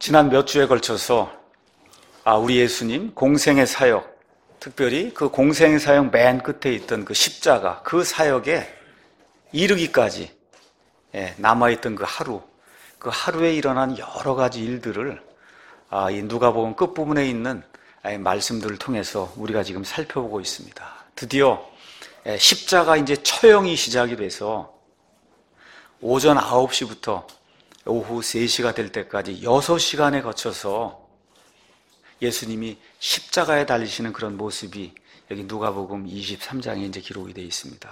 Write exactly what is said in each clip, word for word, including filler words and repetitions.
지난 몇 주에 걸쳐서 아, 우리 예수님 공생의 사역, 특별히 그 공생의 사역 맨 끝에 있던 그 십자가, 그 사역에 이르기까지 남아있던 그 하루, 그 하루에 일어난 여러 가지 일들을 아, 이 누가복음 끝부분에 있는 말씀들을 통해서 우리가 지금 살펴보고 있습니다. 드디어 십자가 이제 처형이 시작이 돼서 오전 아홉 시부터 오후 세 시가 될 때까지 여섯 시간에 거쳐서 예수님이 십자가에 달리시는 그런 모습이 여기 누가복음 이십삼 장에 이제 기록이 되어 있습니다.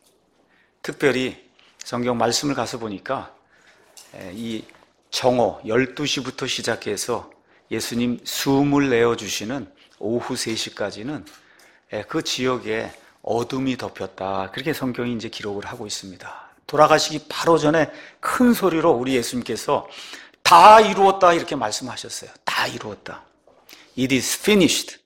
특별히 성경 말씀을 가서 보니까 이 정오 열두 시부터 시작해서 예수님 숨을 내어주시는 오후 세 시까지는 그 지역에 어둠이 덮였다. 그렇게 성경이 이제 기록을 하고 있습니다. 돌아가시기 바로 전에 큰 소리로 우리 예수님께서 다 이루었다 이렇게 말씀하셨어요. 다 이루었다. It is finished.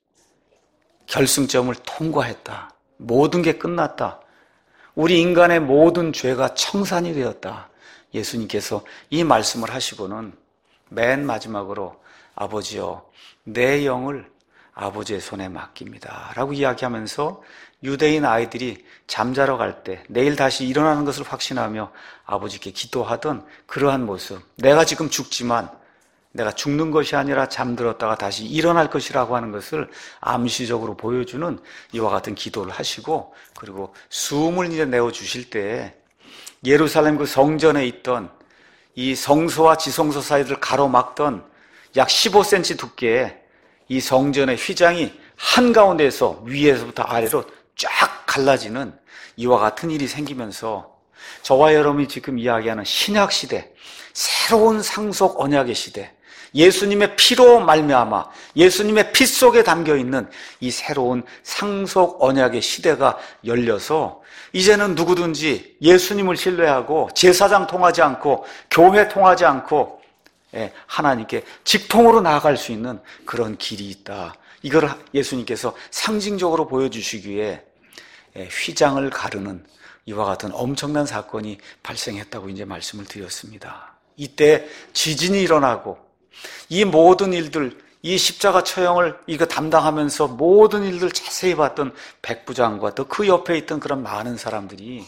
결승점을 통과했다. 모든 게 끝났다. 우리 인간의 모든 죄가 청산이 되었다. 예수님께서 이 말씀을 하시고는 맨 마지막으로 아버지여 내 영을 아버지의 손에 맡깁니다 라고 이야기하면서 유대인 아이들이 잠자러 갈 때 내일 다시 일어나는 것을 확신하며 아버지께 기도하던 그러한 모습, 내가 지금 죽지만 내가 죽는 것이 아니라 잠들었다가 다시 일어날 것이라고 하는 것을 암시적으로 보여주는 이와 같은 기도를 하시고, 그리고 숨을 이제 내어주실 때 예루살렘 그 성전에 있던 이 성소와 지성소 사이를 가로막던 약 십오 센티미터 두께의 이 성전의 휘장이 한가운데에서 위에서부터 아래로 쫙 갈라지는 이와 같은 일이 생기면서 저와 여러분이 지금 이야기하는 신약시대, 새로운 상속 언약의 시대, 예수님의 피로 말미암아 예수님의 피 속에 담겨있는 이 새로운 상속 언약의 시대가 열려서 이제는 누구든지 예수님을 신뢰하고 제사장 통하지 않고 교회 통하지 않고 하나님께 직통으로 나아갈 수 있는 그런 길이 있다. 이걸 예수님께서 상징적으로 보여주시기에 휘장을 가르는 이와 같은 엄청난 사건이 발생했다고 이제 말씀을 드렸습니다. 이때 지진이 일어나고 이 모든 일들, 이 십자가 처형을 이거 담당하면서 모든 일들 자세히 봤던 백부장과 또 그 옆에 있던 그런 많은 사람들이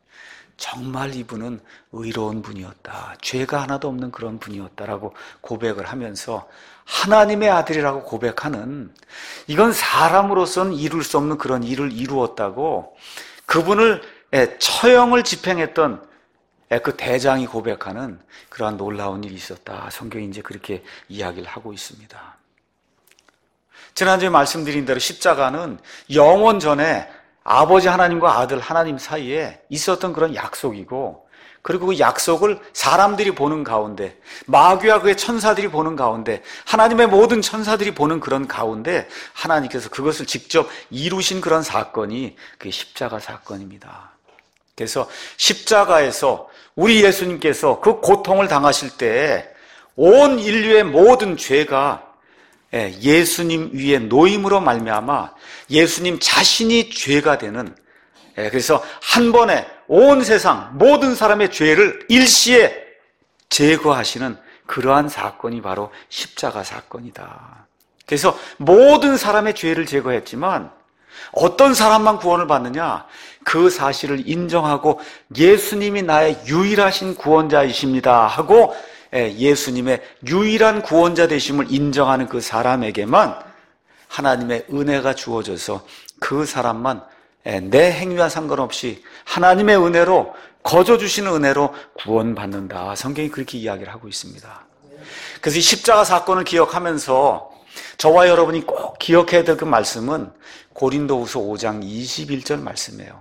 정말 이분은 의로운 분이었다, 죄가 하나도 없는 그런 분이었다라고 고백을 하면서 하나님의 아들이라고 고백하는, 이건 사람으로서는 이룰 수 없는 그런 일을 이루었다고 그분을 처형을 집행했던 그 대장이 고백하는 그러한 놀라운 일이 있었다. 성경이 이제 그렇게 이야기를 하고 있습니다. 지난주에 말씀드린 대로 십자가는 영원 전에 아버지 하나님과 아들 하나님 사이에 있었던 그런 약속이고, 그리고 그 약속을 사람들이 보는 가운데, 마귀와 그의 천사들이 보는 가운데, 하나님의 모든 천사들이 보는 그런 가운데 하나님께서 그것을 직접 이루신 그런 사건이 그게 십자가 사건입니다. 그래서 십자가에서 우리 예수님께서 그 고통을 당하실 때 온 인류의 모든 죄가 예수님 위에 노임으로 말미암아 예수님 자신이 죄가 되는, 그래서 한 번에 온 세상 모든 사람의 죄를 일시에 제거하시는 그러한 사건이 바로 십자가 사건이다. 그래서 모든 사람의 죄를 제거했지만 어떤 사람만 구원을 받느냐? 그 사실을 인정하고 예수님이 나의 유일하신 구원자이십니다 하고 예수님의 유일한 구원자 되심을 인정하는 그 사람에게만 하나님의 은혜가 주어져서 그 사람만 내 행위와 상관없이 하나님의 은혜로, 거저 주시는 은혜로 구원받는다. 성경이 그렇게 이야기를 하고 있습니다. 그래서 이 십자가 사건을 기억하면서 저와 여러분이 꼭 기억해야 될 그 말씀은 고린도후서 오 장 이십일 절 말씀이에요.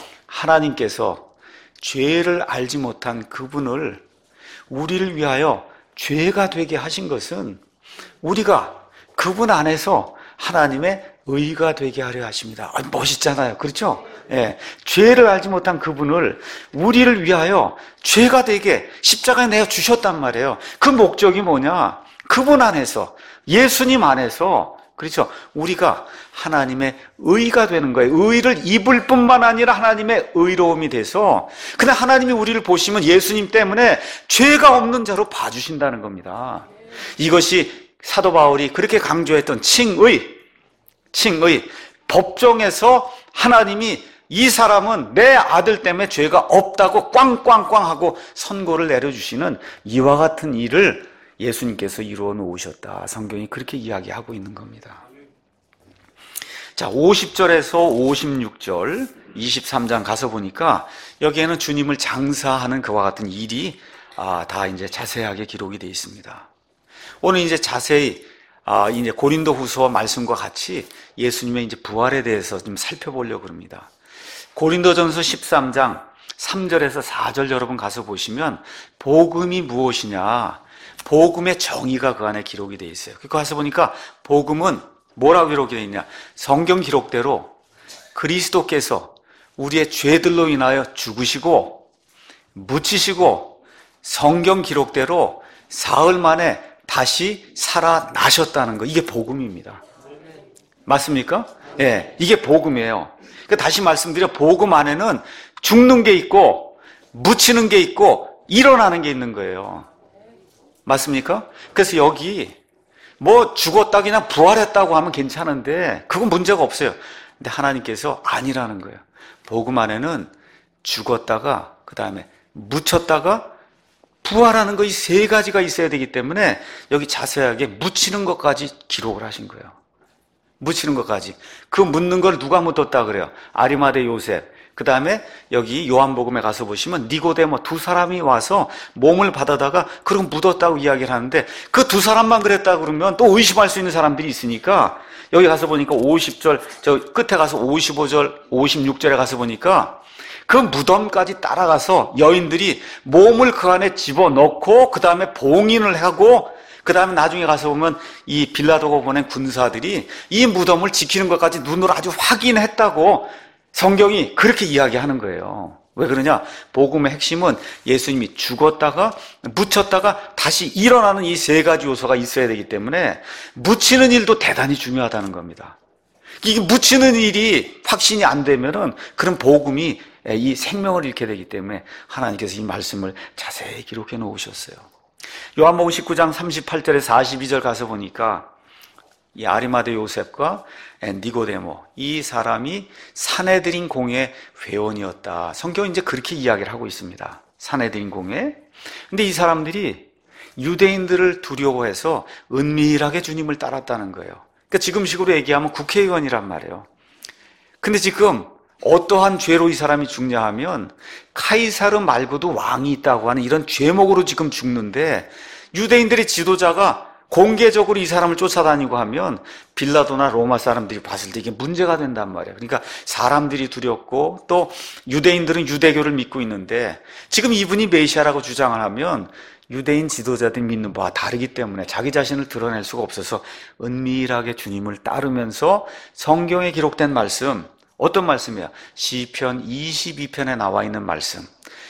하나님께서 죄를 알지 못한 그분을 우리를 위하여 죄가 되게 하신 것은 우리가 그분 안에서 하나님의 의가 되게 하려 하십니다. 아, 멋있잖아요. 그렇죠? 예, 죄를 알지 못한 그분을 우리를 위하여 죄가 되게 십자가에 내어 주셨단 말이에요. 그 목적이 뭐냐? 그분 안에서, 예수님 안에서, 그렇죠? 우리가 하나님의 의가 되는 거예요. 의를 입을 뿐만 아니라 하나님의 의로움이 돼서, 근데 하나님이 우리를 보시면 예수님 때문에 죄가 없는 자로 봐주신다는 겁니다. 이것이 사도 바울이 그렇게 강조했던 칭의, 칭의, 법정에서 하나님이 이 사람은 내 아들 때문에 죄가 없다고 꽝꽝꽝 하고 선고를 내려주시는 이와 같은 일을 예수님께서 이루어 놓으셨다. 성경이 그렇게 이야기하고 있는 겁니다. 자, 오십 절에서 오십육 절, 이십삼 장 가서 보니까 여기에는 주님을 장사하는 그와 같은 일이 아, 다 이제 자세하게 기록이 되어 있습니다. 오늘 이제 자세히 아, 이제 고린도후서 말씀과 같이 예수님의 이제 부활에 대해서 좀 살펴보려고 합니다. 고린도전서 십삼 장 삼 절에서 사 절 여러분 가서 보시면 복음이 무엇이냐, 복음의 정의가 그 안에 기록이 되어 있어요. 그거 가서 보니까 복음은 뭐라고 기록이 되어 있냐, 성경 기록대로 그리스도께서 우리의 죄들로 인하여 죽으시고 묻히시고 성경 기록대로 사흘 만에 다시 살아나셨다는 거, 이게 복음입니다. 맞습니까? 예, 네, 이게 복음이에요. 그러니까 다시 말씀드려, 복음 안에는 죽는 게 있고 묻히는 게 있고 일어나는 게 있는 거예요. 맞습니까? 그래서 여기 뭐 죽었다 그냥 부활했다고 하면 괜찮은데 그건 문제가 없어요. 근데 하나님께서 아니라는 거예요. 복음 안에는 죽었다가 그 다음에 묻혔다가 부활하는 거 이 세 가지가 있어야 되기 때문에 여기 자세하게 묻히는 것까지 기록을 하신 거예요. 묻히는 것까지. 그 묻는 걸 누가 묻었다 그래요? 아리마대 요셉. 그 다음에 여기 요한복음에 가서 보시면 니고데모 두 사람이 와서 몸을 받아다가 그럼 묻었다고 이야기를 하는데 그 두 사람만 그랬다 그러면 또 의심할 수 있는 사람들이 있으니까 여기 가서 보니까 오십 절, 저 끝에 가서 오십오 절, 오십육 절에 가서 보니까 그 무덤까지 따라가서 여인들이 몸을 그 안에 집어넣고 그 다음에 봉인을 하고 그 다음에 나중에 가서 보면 이 빌라도가 보낸 군사들이 이 무덤을 지키는 것까지 눈으로 아주 확인했다고 성경이 그렇게 이야기하는 거예요. 왜 그러냐? 복음의 핵심은 예수님이 죽었다가 묻혔다가 다시 일어나는 이 세 가지 요소가 있어야 되기 때문에 묻히는 일도 대단히 중요하다는 겁니다. 이게 묻히는 일이 확신이 안 되면은 그런 복음이 이 생명을 잃게 되기 때문에 하나님께서 이 말씀을 자세히 기록해 놓으셨어요. 요한복음 십구 장 삼십팔 절에 사십이 절 가서 보니까 이 아리마대 요셉과 니고데모, 이 사람이 사내들인 공의 회원이었다. 성경은 이제 그렇게 이야기를 하고 있습니다. 사내들인 공회. 근데 이 사람들이 유대인들을 두려워해서 은밀하게 주님을 따랐다는 거예요. 그러니까 지금식으로 얘기하면 국회의원이란 말이에요. 근데 지금 어떠한 죄로 이 사람이 죽냐 하면 카이사르 말고도 왕이 있다고 하는 이런 죄목으로 지금 죽는데 유대인들의 지도자가 공개적으로 이 사람을 쫓아다니고 하면 빌라도나 로마 사람들이 봤을 때 이게 문제가 된단 말이에요. 그러니까 사람들이 두렵고 또 유대인들은 유대교를 믿고 있는데 지금 이분이 메시아라고 주장을 하면 유대인 지도자들이 믿는 바와 다르기 때문에 자기 자신을 드러낼 수가 없어서 은밀하게 주님을 따르면서 성경에 기록된 말씀, 어떤 말씀이야? 시편 이십이 편에 나와 있는 말씀,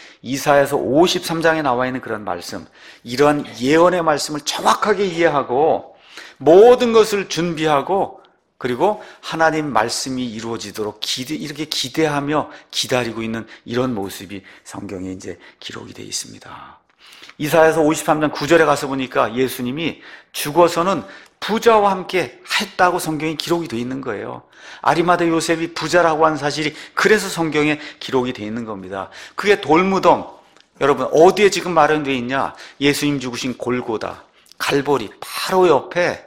이사야서 오십삼 장에 나와 있는 그런 말씀, 이러한 예언의 말씀을 정확하게 이해하고 모든 것을 준비하고 그리고 하나님 말씀이 이루어지도록 기대, 이렇게 기대하며 기다리고 있는 이런 모습이 성경에 이제 기록이 되어 있습니다. 이사야서 오십삼 장 구 절에 가서 보니까 예수님이 죽어서는 부자와 함께 했다고 성경에 기록이 되어 있는 거예요. 아리마대 요셉이 부자라고 하는 사실이 그래서 성경에 기록이 되어 있는 겁니다. 그게 돌무덤, 여러분 어디에 지금 마련되어 있냐? 예수님 죽으신 골고다, 갈보리 바로 옆에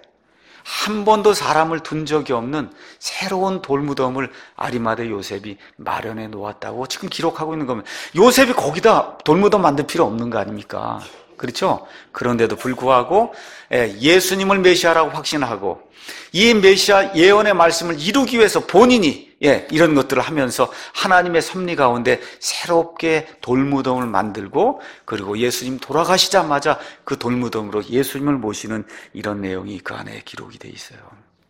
한 번도 사람을 둔 적이 없는 새로운 돌무덤을 아리마대 요셉이 마련해 놓았다고 지금 기록하고 있는 겁니다. 요셉이 거기다 돌무덤 만들 필요 없는 거 아닙니까? 그렇죠? 그런데도 불구하고 예수님을 메시아라고 확신하고 이 메시아 예언의 말씀을 이루기 위해서 본인이 예, 이런 것들을 하면서 하나님의 섭리 가운데 새롭게 돌무덤을 만들고 그리고 예수님 돌아가시자마자 그 돌무덤으로 예수님을 모시는 이런 내용이 그 안에 기록이 돼 있어요.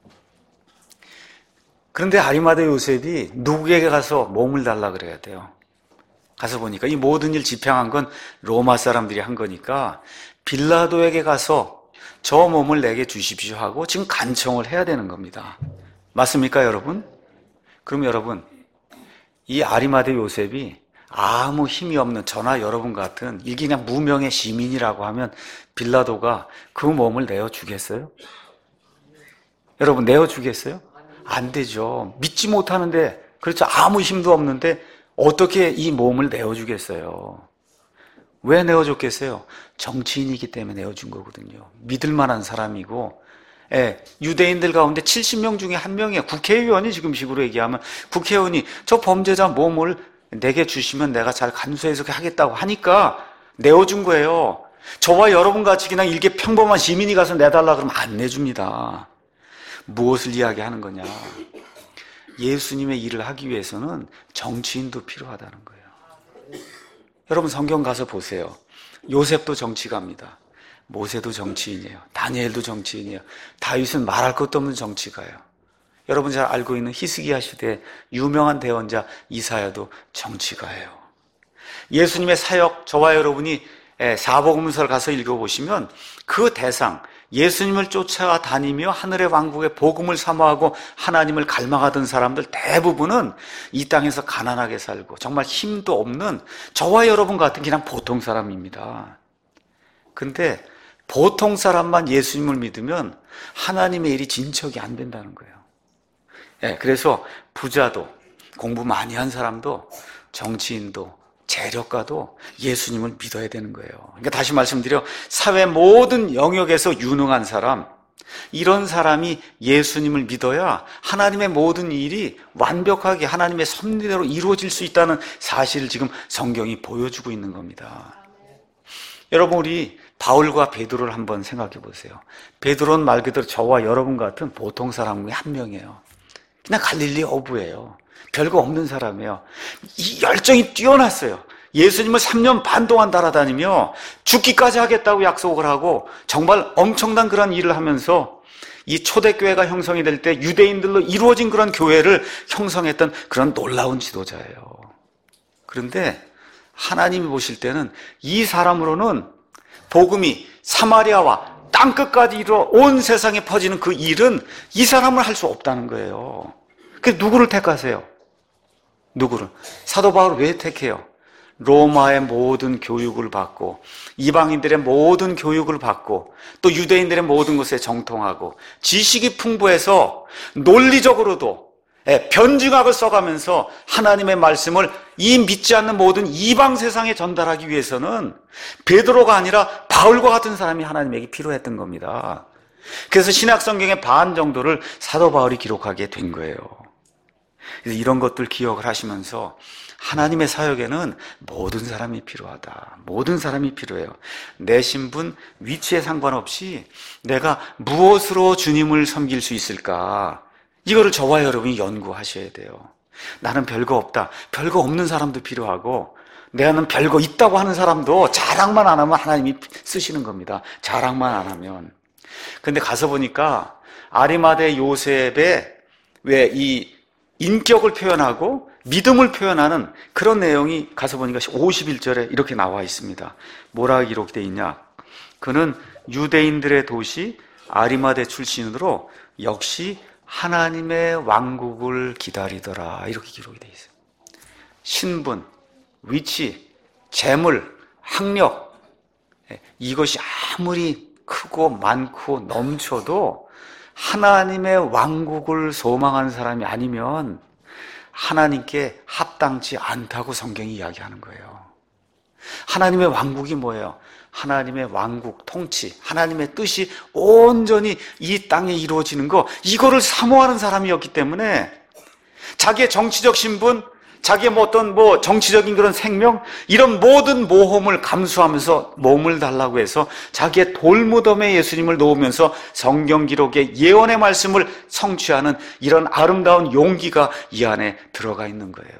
그런데 아리마대 요셉이 누구에게 가서 몸을 달라 그래야 돼요? 가서 보니까 이 모든 일 집행한 건 로마 사람들이 한 거니까 빌라도에게 가서 저 몸을 내게 주십시오 하고 지금 간청을 해야 되는 겁니다. 맞습니까, 여러분? 그럼 여러분, 이 아리마대 요셉이 아무 힘이 없는 저나 여러분 같은 이게 그냥 무명의 시민이라고 하면 빌라도가 그 몸을 내어주겠어요? 여러분 내어주겠어요? 안 되죠. 믿지 못하는데, 그렇죠, 아무 힘도 없는데 어떻게 이 몸을 내어주겠어요? 왜 내어줬겠어요? 정치인이기 때문에 내어준 거거든요. 믿을 만한 사람이고, 예, 유대인들 가운데 칠십 명 중에 한 명이에요. 국회의원이 지금 식으로 얘기하면 국회의원이 저 범죄자 몸을 내게 주시면 내가 잘 간수해서 하겠다고 하니까 내어준 거예요. 저와 여러분 같이 그냥 이렇게 평범한 시민이 가서 내달라 그러면 안 내줍니다. 무엇을 이야기하는 거냐? 예수님의 일을 하기 위해서는 정치인도 필요하다는 거예요. 여러분 성경 가서 보세요. 요셉도 정치가입니다. 모세도 정치인이에요. 다니엘도 정치인이에요. 다윗은 말할 것도 없는 정치가예요. 여러분 잘 알고 있는 히스기야 시대의 유명한 대언자 이사야도 정치가예요. 예수님의 사역, 저와 여러분이 사복음서를 가서 읽어보시면 그 대상, 예수님을 쫓아다니며 하늘의 왕국의 복음을 사모하고 하나님을 갈망하던 사람들 대부분은 이 땅에서 가난하게 살고 정말 힘도 없는 저와 여러분 같은 그냥 보통 사람입니다. 근데 보통 사람만 예수님을 믿으면 하나님의 일이 진척이 안 된다는 거예요. 예, 그래서 부자도, 공부 많이 한 사람도, 정치인도, 재력가도 예수님을 믿어야 되는 거예요. 그러니까 다시 말씀드려, 사회 모든 영역에서 유능한 사람, 이런 사람이 예수님을 믿어야 하나님의 모든 일이 완벽하게 하나님의 섭리대로 이루어질 수 있다는 사실을 지금 성경이 보여주고 있는 겁니다. 여러분, 우리 바울과 베드로를 한번 생각해 보세요. 베드로는 말 그대로 저와 여러분 같은 보통 사람 중에 한 명이에요. 그냥 갈릴리 어부예요. 별거 없는 사람이에요. 이 열정이 뛰어났어요. 예수님을 삼 년 반 동안 따라다니며 죽기까지 하겠다고 약속을 하고 정말 엄청난 그런 일을 하면서 이 초대교회가 형성이 될 때 유대인들로 이루어진 그런 교회를 형성했던 그런 놀라운 지도자예요. 그런데 하나님이 보실 때는 이 사람으로는 복음이 사마리아와 땅끝까지 이루어 온 세상에 퍼지는 그 일은 이 사람을 할 수 없다는 거예요. 그래서 누구를 택하세요? 누구를? 사도 바울을 왜 택해요? 로마의 모든 교육을 받고 이방인들의 모든 교육을 받고 또 유대인들의 모든 것에 정통하고 지식이 풍부해서 논리적으로도 변증학을 써가면서 하나님의 말씀을 이 믿지 않는 모든 이방 세상에 전달하기 위해서는 베드로가 아니라 바울과 같은 사람이 하나님에게 필요했던 겁니다. 그래서 신약성경의 반 정도를 사도 바울이 기록하게 된 거예요. 그래서 이런 것들 기억을 하시면서 하나님의 사역에는 모든 사람이 필요하다. 모든 사람이 필요해요. 내 신분, 위치에 상관없이 내가 무엇으로 주님을 섬길 수 있을까? 이거를 저와 여러분이 연구하셔야 돼요. 나는 별거 없다. 별거 없는 사람도 필요하고 내가는 별거 있다고 하는 사람도 자랑만 안 하면 하나님이 쓰시는 겁니다. 자랑만 안 하면. 근데 가서 보니까 아리마대 요셉의 왜 이 인격을 표현하고 믿음을 표현하는 그런 내용이 가서 보니까 오십일 절에 이렇게 나와 있습니다. 뭐라 기록되어 있냐? 그는 유대인들의 도시 아리마대 출신으로 역시 하나님의 왕국을 기다리더라. 이렇게 기록이 되어 있어요. 신분, 위치, 재물, 학력, 이것이 아무리 크고 많고 넘쳐도 하나님의 왕국을 소망하는 사람이 아니면 하나님께 합당치 않다고 성경이 이야기하는 거예요. 하나님의 왕국이 뭐예요? 하나님의 왕국 통치, 하나님의 뜻이 온전히 이 땅에 이루어지는 거, 이거를 사모하는 사람이었기 때문에 자기의 정치적 신분, 자기의 뭐 어떤 뭐 정치적인 그런 생명, 이런 모든 모험을 감수하면서 몸을 달라고 해서 자기의 돌무덤에 예수님을 놓으면서 성경 기록의 예언의 말씀을 성취하는 이런 아름다운 용기가 이 안에 들어가 있는 거예요.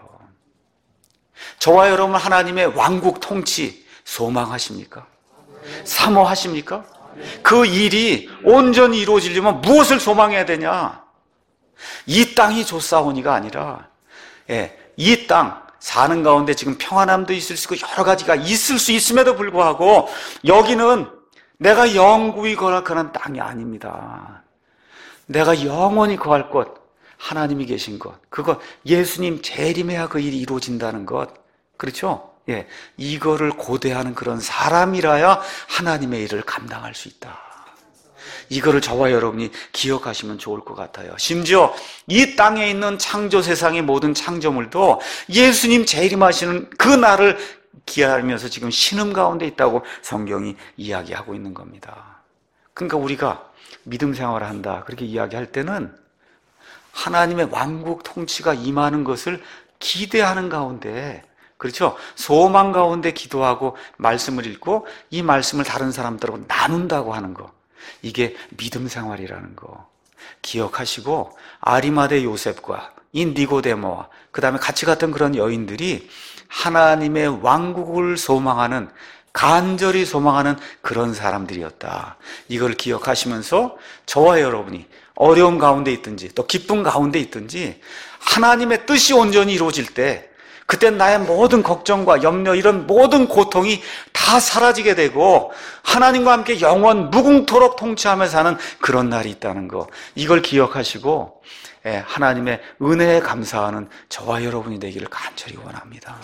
저와 여러분 하나님의 왕국 통치 소망하십니까? 사모하십니까? 그 일이 온전히 이루어지려면 무엇을 소망해야 되냐? 이 땅이 좋사오니가 아니라 예, 이 땅 사는 가운데 지금 평안함도 있을 수 있고 여러 가지가 있을 수 있음에도 불구하고 여기는 내가 영구히 거할 그런 땅이 아닙니다. 내가 영원히 거할 곳, 하나님이 계신 것, 그것 예수님 재림해야 그 일이 이루어진다는 것, 그렇죠? 예, 이거를 고대하는 그런 사람이라야 하나님의 일을 감당할 수 있다. 이거를 저와 여러분이 기억하시면 좋을 것 같아요. 심지어 이 땅에 있는 창조 세상의 모든 창조물도 예수님 재림하시는 그 날을 기다리면서 지금 신음 가운데 있다고 성경이 이야기하고 있는 겁니다. 그러니까 우리가 믿음 생활을 한다 그렇게 이야기할 때는 하나님의 왕국 통치가 임하는 것을 기대하는 가운데, 그렇죠? 소망 가운데 기도하고 말씀을 읽고 이 말씀을 다른 사람들하고 나눈다고 하는 거, 이게 믿음 생활이라는 거 기억하시고, 아리마대 요셉과 이 니고데모와 그 다음에 같이 갔던 그런 여인들이 하나님의 왕국을 소망하는, 간절히 소망하는 그런 사람들이었다. 이걸 기억하시면서 저와 여러분이 어려움 가운데 있든지 또 기쁨 가운데 있든지 하나님의 뜻이 온전히 이루어질 때, 그땐 나의 모든 걱정과 염려, 이런 모든 고통이 다 사라지게 되고 하나님과 함께 영원 무궁토록 통치하며 사는 그런 날이 있다는 거, 이걸 기억하시고 하나님의 은혜에 감사하는 저와 여러분이 되기를 간절히 원합니다.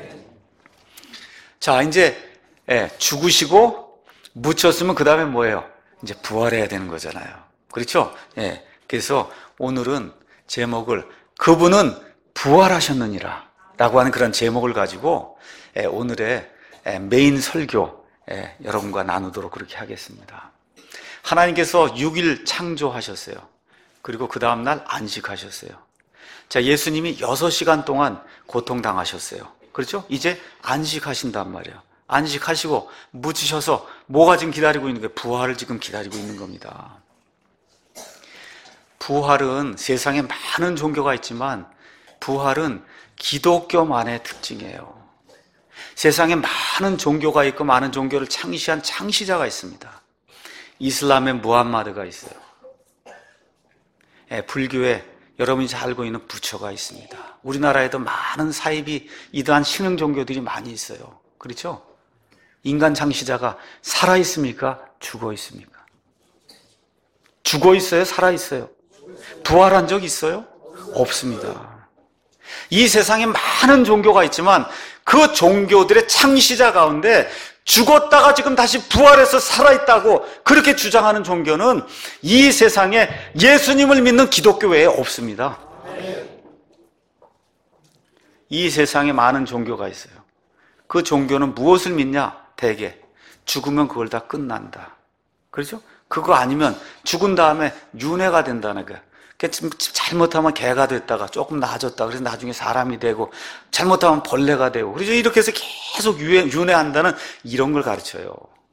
자, 이제 죽으시고 묻혔으면 그 다음에 뭐예요? 이제 부활해야 되는 거잖아요. 그렇죠? 그래서 오늘은 제목을 그분은 부활하셨느니라 라고 하는 그런 제목을 가지고 오늘의 메인 설교 여러분과 나누도록 그렇게 하겠습니다. 하나님께서 육 일 창조하셨어요. 그리고 그 다음날 안식하셨어요. 자, 예수님이 여섯 시간 동안 고통당하셨어요. 그렇죠? 이제 안식하신단 말이에요. 안식하시고 묻히셔서 뭐가 지금 기다리고 있는 거예요? 부활을 지금 기다리고 있는 겁니다. 부활은 세상에 많은 종교가 있지만 부활은 기독교만의 특징이에요. 세상에 많은 종교가 있고 많은 종교를 창시한 창시자가 있습니다. 이슬람에 무함마드가 있어요. 예, 불교에 여러분이 잘 알고 있는 부처가 있습니다. 우리나라에도 많은 사이비 이러한 신흥 종교들이 많이 있어요. 그렇죠? 인간 창시자가 살아 있습니까? 죽어 있습니까? 죽어 있어요? 살아 있어요? 부활한 적 있어요? 없습니다. 이 세상에 많은 종교가 있지만 그 종교들의 창시자 가운데 죽었다가 지금 다시 부활해서 살아있다고 그렇게 주장하는 종교는 이 세상에 예수님을 믿는 기독교 외에 없습니다. 이 세상에 많은 종교가 있어요. 그 종교는 무엇을 믿냐? 대개 죽으면 그걸 다 끝난다. 그렇죠? 그거 아니면 죽은 다음에 윤회가 된다는 거야. 잘못하면 개가 됐다가 조금 나아졌다. 그래서 나중에 사람이 되고, 잘못하면 벌레가 되고, 그래서 이렇게 해서 계속 윤회한다는 이런 걸 가르쳐요.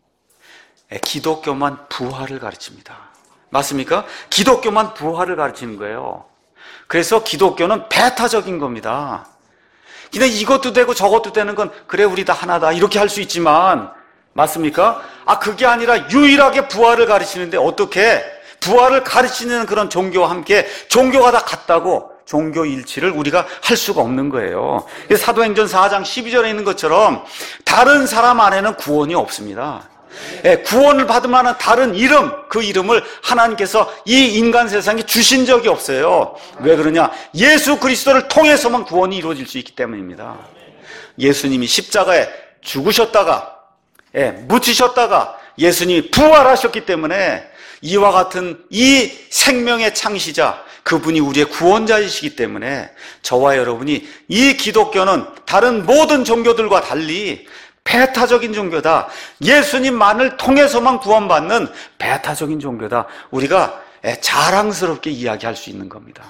기독교만 부활을 가르칩니다. 맞습니까? 기독교만 부활을 가르치는 거예요. 그래서 기독교는 배타적인 겁니다. 근데 이것도 되고 저것도 되는 건 그래 우리 다 하나다 이렇게 할 수 있지만, 맞습니까? 아, 그게 아니라 유일하게 부활을 가르치는데 어떻게 부활을 가르치는 그런 종교와 함께 종교가 다 같다고 종교 일치를 우리가 할 수가 없는 거예요. 사도행전 사 장 십이 절에 있는 것처럼 다른 사람 안에는 구원이 없습니다. 구원을 받을 만한 다른 이름, 그 이름을 하나님께서 이 인간 세상에 주신 적이 없어요. 왜 그러냐? 예수 그리스도를 통해서만 구원이 이루어질 수 있기 때문입니다. 예수님이 십자가에 죽으셨다가, 예, 묻히셨다가 예수님이 부활하셨기 때문에 이와 같은 이 생명의 창시자, 그분이 우리의 구원자이시기 때문에 저와 여러분이 이 기독교는 다른 모든 종교들과 달리 배타적인 종교다. 예수님만을 통해서만 구원받는 배타적인 종교다. 우리가 자랑스럽게 이야기할 수 있는 겁니다.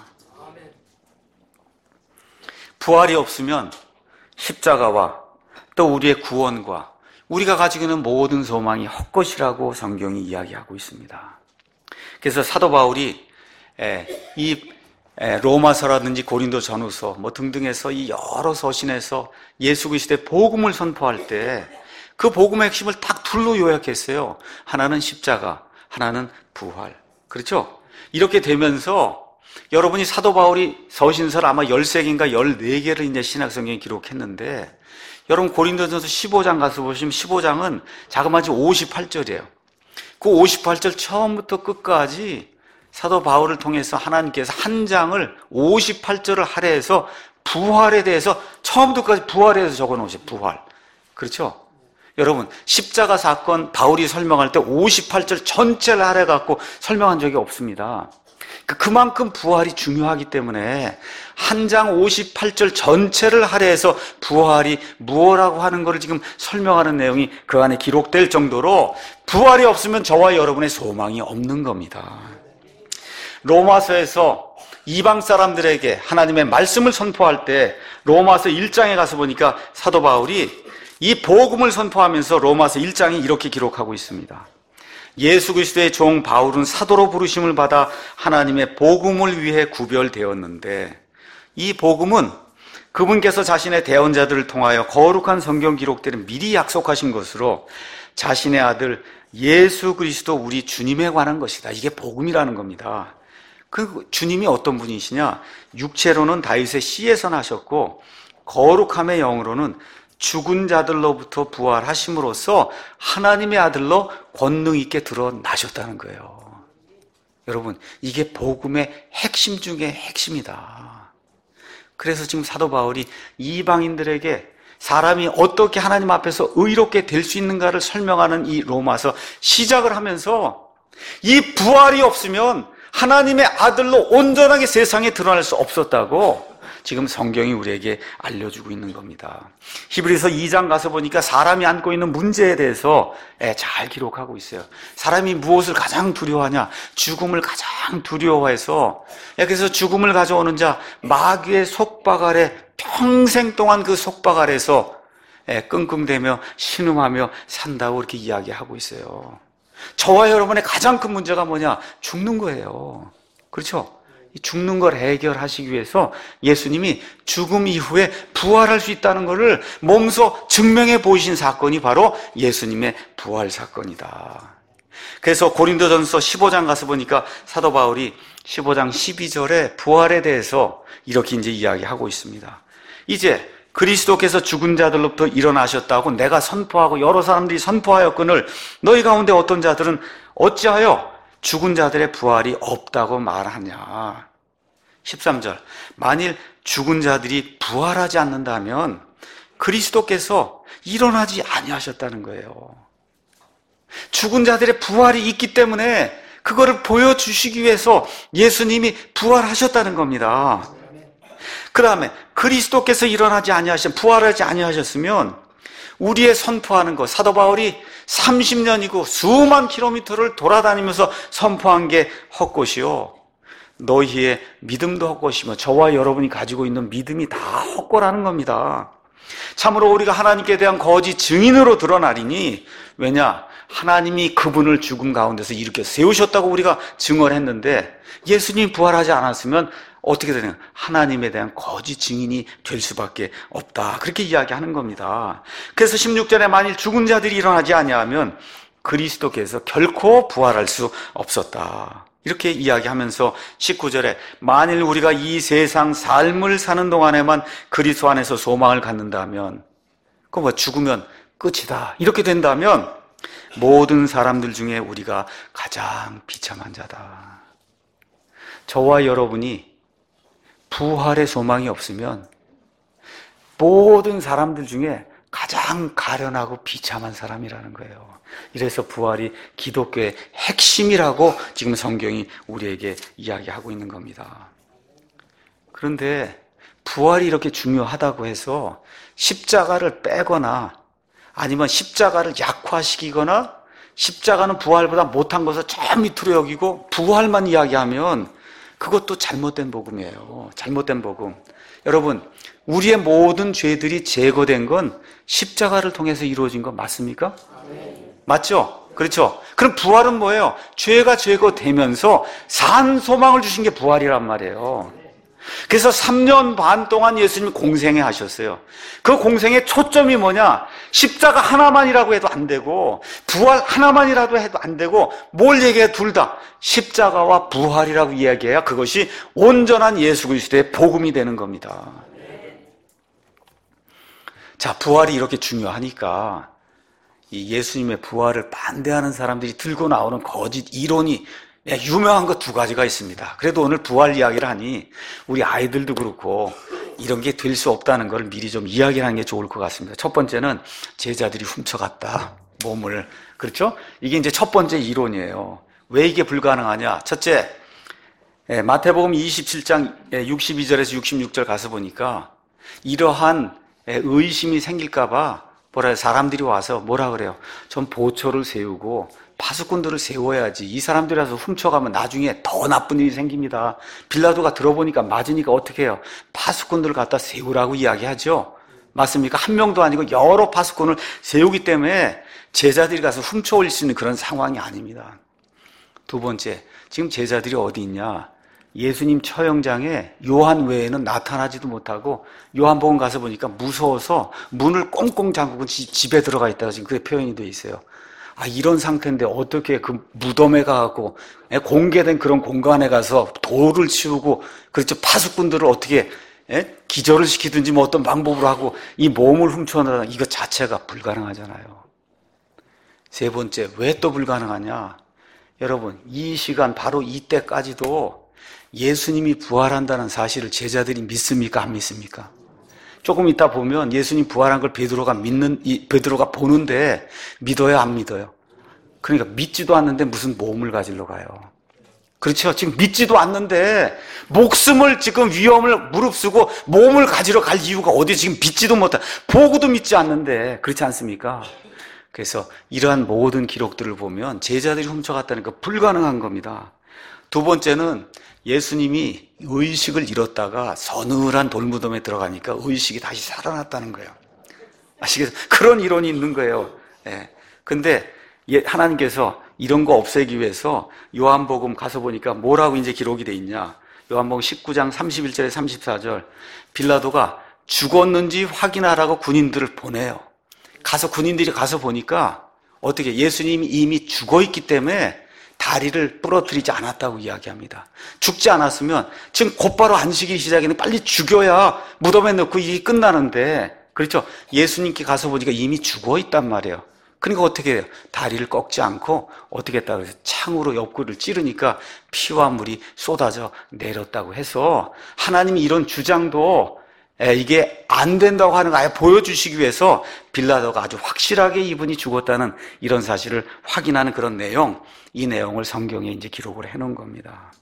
부활이 없으면 십자가와 또 우리의 구원과 우리가 가지고 있는 모든 소망이 헛것이라고 성경이 이야기하고 있습니다. 그래서 사도 바울이 이 로마서라든지 고린도 전후서 뭐 등등에서 이 여러 서신에서 예수 그리스도의 복음을 선포할 때 그 복음의 핵심을 딱 둘로 요약했어요. 하나는 십자가, 하나는 부활. 그렇죠? 이렇게 되면서 여러분이 사도 바울이 서신서를 아마 열세 개인가 열네 개를 이제 신약성경에 기록했는데, 여러분 고린도전서 십오 장 가서 보시면 십오 장은 자그마치 오십팔 절이에요. 그 오십팔 절 처음부터 끝까지 사도 바울을 통해서 하나님께서 한 장을 오십팔 절을 할애해서 부활에 대해서 처음부터 끝까지 부활에 대해서 적어놓으세요. 부활. 그렇죠? 여러분, 십자가 사건 바울이 설명할 때 오십팔 절 전체를 할애갖고 설명한 적이 없습니다. 그만큼 부활이 중요하기 때문에 한 장 오십팔 절 전체를 할애해서 부활이 무엇이라고 하는 것을 지금 설명하는 내용이 그 안에 기록될 정도로 부활이 없으면 저와 여러분의 소망이 없는 겁니다. 로마서에서 이방 사람들에게 하나님의 말씀을 선포할 때 로마서 일 장에 가서 보니까 사도 바울이 이 복음을 선포하면서 로마서 일 장이 이렇게 기록하고 있습니다. 예수 그리스도의 종 바울은 사도로 부르심을 받아 하나님의 복음을 위해 구별되었는데 이 복음은 그분께서 자신의 대언자들을 통하여 거룩한 성경 기록들을 미리 약속하신 것으로 자신의 아들 예수 그리스도 우리 주님에 관한 것이다. 이게 복음이라는 겁니다. 그 주님이 어떤 분이시냐? 육체로는 다윗의 씨에서 나셨고 거룩함의 영으로는 죽은 자들로부터 부활하심으로써 하나님의 아들로 권능 있게 드러나셨다는 거예요. 여러분, 이게 복음의 핵심 중에 핵심이다. 그래서 지금 사도 바울이 이방인들에게 사람이 어떻게 하나님 앞에서 의롭게 될 수 있는가를 설명하는 이 로마서 시작을 하면서 이 부활이 없으면 하나님의 아들로 온전하게 세상에 드러날 수 없었다고 지금 성경이 우리에게 알려주고 있는 겁니다. 히브리서 이 장 가서 보니까 사람이 안고 있는 문제에 대해서 잘 기록하고 있어요. 사람이 무엇을 가장 두려워하냐? 죽음을 가장 두려워해서, 그래서 죽음을 가져오는 자 마귀의 속박 아래 평생 동안 그 속박 아래서 끙끙대며 신음하며 산다고 이렇게 이야기하고 있어요. 저와 여러분의 가장 큰 문제가 뭐냐? 죽는 거예요. 그렇죠? 죽는 걸 해결하시기 위해서 예수님이 죽음 이후에 부활할 수 있다는 것을 몸소 증명해 보이신 사건이 바로 예수님의 부활 사건이다. 그래서 고린도전서 십오 장 가서 보니까 사도 바울이 십오 장 십이 절에 부활에 대해서 이렇게 이제 이야기하고 있습니다. 이제 그리스도께서 죽은 자들로부터 일어나셨다고 내가 선포하고 여러 사람들이 선포하였거늘 너희 가운데 어떤 자들은 어찌하여 죽은 자들의 부활이 없다고 말하냐. 십삼 절, 만일 죽은 자들이 부활하지 않는다면 그리스도께서 일어나지 아니하셨다는 거예요. 죽은 자들의 부활이 있기 때문에 그거를 보여주시기 위해서 예수님이 부활하셨다는 겁니다. 그 다음에 그리스도께서 일어나지 아니하셨, 부활하지 아니하셨으면 우리의 선포하는 것, 사도 바울이 삼십 년이고 수만 킬로미터를 돌아다니면서 선포한 게 헛것이요, 너희의 믿음도 헛것이며 저와 여러분이 가지고 있는 믿음이 다 헛거라는 겁니다. 참으로 우리가 하나님께 대한 거짓 증인으로 드러나리니, 왜냐? 하나님이 그분을 죽음 가운데서 일으켜 세우셨다고 우리가 증언했는데 예수님이 부활하지 않았으면 어떻게 되냐? 하나님에 대한 거짓 증인이 될 수밖에 없다. 그렇게 이야기하는 겁니다. 그래서 십육 절에 만일 죽은 자들이 일어나지 아니하면 그리스도께서 결코 부활할 수 없었다. 이렇게 이야기하면서 십구 절에 만일 우리가 이 세상 삶을 사는 동안에만 그리스도 안에서 소망을 갖는다면, 그 뭐 죽으면 끝이다. 이렇게 된다면 모든 사람들 중에 우리가 가장 비참한 자다. 저와 여러분이 부활의 소망이 없으면 모든 사람들 중에 가장 가련하고 비참한 사람이라는 거예요. 이래서 부활이 기독교의 핵심이라고 지금 성경이 우리에게 이야기하고 있는 겁니다. 그런데 부활이 이렇게 중요하다고 해서 십자가를 빼거나 아니면 십자가를 약화시키거나 십자가는 부활보다 못한 것을 저 밑으로 여기고 부활만 이야기하면 그것도 잘못된 복음이에요. 잘못된 복음. 여러분, 우리의 모든 죄들이 제거된 건 십자가를 통해서 이루어진 건 맞습니까? 맞죠? 그렇죠? 그럼 부활은 뭐예요? 죄가 제거되면서 산 소망을 주신 게 부활이란 말이에요. 그래서 삼 년 반 동안 예수님이 공생애 하셨어요. 그 공생의 초점이 뭐냐? 십자가 하나만이라고 해도 안 되고 부활 하나만이라도 해도 안 되고 뭘 얘기해? 둘 다 십자가와 부활이라고 이야기해야 그것이 온전한 예수 그리스도의 복음이 되는 겁니다. 자, 부활이 이렇게 중요하니까 이 예수님의 부활을 반대하는 사람들이 들고 나오는 거짓 이론이 유명한 거 두 가지가 있습니다. 그래도 오늘 부활 이야기를 하니 우리 아이들도 그렇고 이런 게 될 수 없다는 걸 미리 좀 이야기하는 게 좋을 것 같습니다. 첫 번째는 제자들이 훔쳐갔다, 몸을. 그렇죠? 이게 이제 첫 번째 이론이에요. 왜 이게 불가능하냐? 첫째, 마태복음 이십칠 장 육십이 절에서 육십육 절 가서 보니까 이러한 의심이 생길까봐 뭐라 사람들이 와서 뭐라 그래요? 전 보초를 세우고 파수꾼들을 세워야지. 이 사람들이 와서 훔쳐가면 나중에 더 나쁜 일이 생깁니다. 빌라도가 들어보니까 맞으니까 어떻게 해요? 파수꾼들을 갖다 세우라고 이야기하죠. 맞습니까? 한 명도 아니고 여러 파수꾼을 세우기 때문에 제자들이 가서 훔쳐올 수 있는 그런 상황이 아닙니다. 두 번째, 지금 제자들이 어디 있냐? 예수님 처형장에 요한 외에는 나타나지도 못하고 요한복음 가서 보니까 무서워서 문을 꽁꽁 잠그고 집에 들어가 있다가 지금 그게 표현이 되어 있어요. 아, 이런 상태인데 어떻게 그 무덤에 가고 공개된 그런 공간에 가서 돌을 치우고 그렇죠, 파수꾼들을 어떻게 에? 기절을 시키든지 뭐 어떤 방법으로 하고 이 몸을 훔쳐내다, 이거 자체가 불가능하잖아요. 세 번째, 왜 또 불가능하냐? 여러분, 이 시간 바로 이때까지도 예수님이 부활한다는 사실을 제자들이 믿습니까? 안 믿습니까? 조금 이따 보면 예수님 부활한 걸 베드로가 믿는, 이 베드로가 보는데 믿어요, 안 믿어요? 그러니까 믿지도 않는데 무슨 몸을 가지러 가요. 그렇죠? 지금 믿지도 않는데 목숨을 지금 위험을 무릅쓰고 몸을 가지러 갈 이유가 어디, 지금 믿지도 못해. 보고도 믿지 않는데. 그렇지 않습니까? 그래서 이러한 모든 기록들을 보면 제자들이 훔쳐갔다는 거 불가능한 겁니다. 두 번째는 예수님이 의식을 잃었다가 서늘한 돌무덤에 들어가니까 의식이 다시 살아났다는 거예요. 아시겠어요? 그런 이론이 있는 거예요. 예. 근데 하나님께서 이런 거 없애기 위해서 요한복음 가서 보니까 뭐라고 이제 기록이 돼 있냐? 요한복음 십구 장 삼십일 절에 삼십사 절. 빌라도가 죽었는지 확인하라고 군인들을 보내요. 가서 군인들이 가서 보니까 어떻게 예수님이 이미 죽어 있기 때문에 다리를 부러뜨리지 않았다고 이야기합니다. 죽지 않았으면 지금 곧바로 안식일 시작에는 빨리 죽여야 무덤에 넣고 일이 끝나는데, 그렇죠? 예수님께 가서 보니까 이미 죽어 있단 말이에요. 그러니까 어떻게 해요? 다리를 꺾지 않고 어떻게 했다고 해서 창으로 옆구리를 찌르니까 피와 물이 쏟아져 내렸다고 해서 하나님이 이런 주장도 이게 안 된다고 하는 거 아예 보여주시기 위해서 빌라도가 아주 확실하게 이분이 죽었다는 이런 사실을 확인하는 그런 내용, 이 내용을 성경에 이제 기록을 해놓은 겁니다.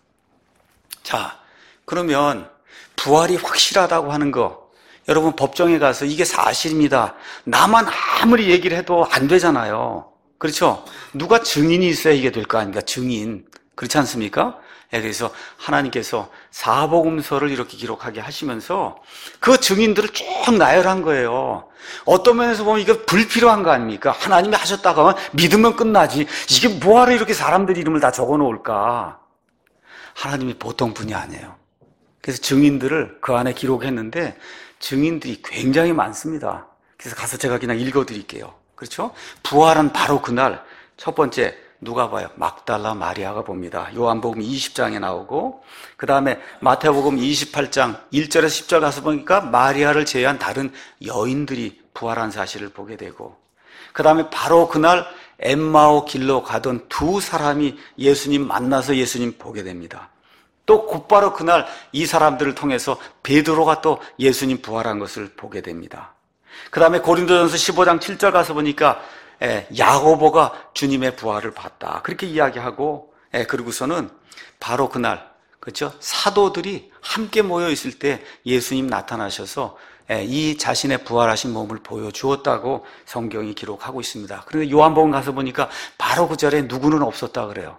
자, 그러면 부활이 확실하다고 하는 거, 여러분 법정에 가서 이게 사실입니다, 나만 아무리 얘기를 해도 안 되잖아요. 그렇죠? 누가 증인이 있어야 이게 될 거 아닙니까? 증인. 그렇지 않습니까? 그래서 하나님께서 사복음서를 이렇게 기록하게 하시면서 그 증인들을 쭉 나열한 거예요. 어떤 면에서 보면 이거 불필요한 거 아닙니까? 하나님이 하셨다고 하면 믿으면 끝나지, 이게 뭐하러 이렇게 사람들 이름을 다 적어 놓을까? 하나님이 보통 분이 아니에요. 그래서 증인들을 그 안에 기록했는데 증인들이 굉장히 많습니다. 그래서 가서 제가 그냥 읽어 드릴게요. 그렇죠? 부활은 바로 그날, 첫 번째 누가 봐요? 막달라 마리아가 봅니다. 요한복음 이십 장에 나오고, 그 다음에 마태복음 이십팔 장 일 절에서 십 절 가서 보니까 마리아를 제외한 다른 여인들이 부활한 사실을 보게 되고, 그 다음에 바로 그날 엠마오 길로 가던 두 사람이 예수님 만나서 예수님 보게 됩니다. 또 곧바로 그날 이 사람들을 통해서 베드로가 또 예수님 부활한 것을 보게 됩니다. 그 다음에 고린도전서 십오 장 칠 절 가서 보니까 예, 야고보가 주님의 부활을 봤다, 그렇게 이야기하고, 예, 그리고서는 바로 그날, 그렇죠? 사도들이 함께 모여 있을 때 예수님 나타나셔서 예, 이 자신의 부활하신 몸을 보여주었다고 성경이 기록하고 있습니다. 그런데 요한복음 가서 보니까 바로 그 자리에 누구는 없었다 그래요.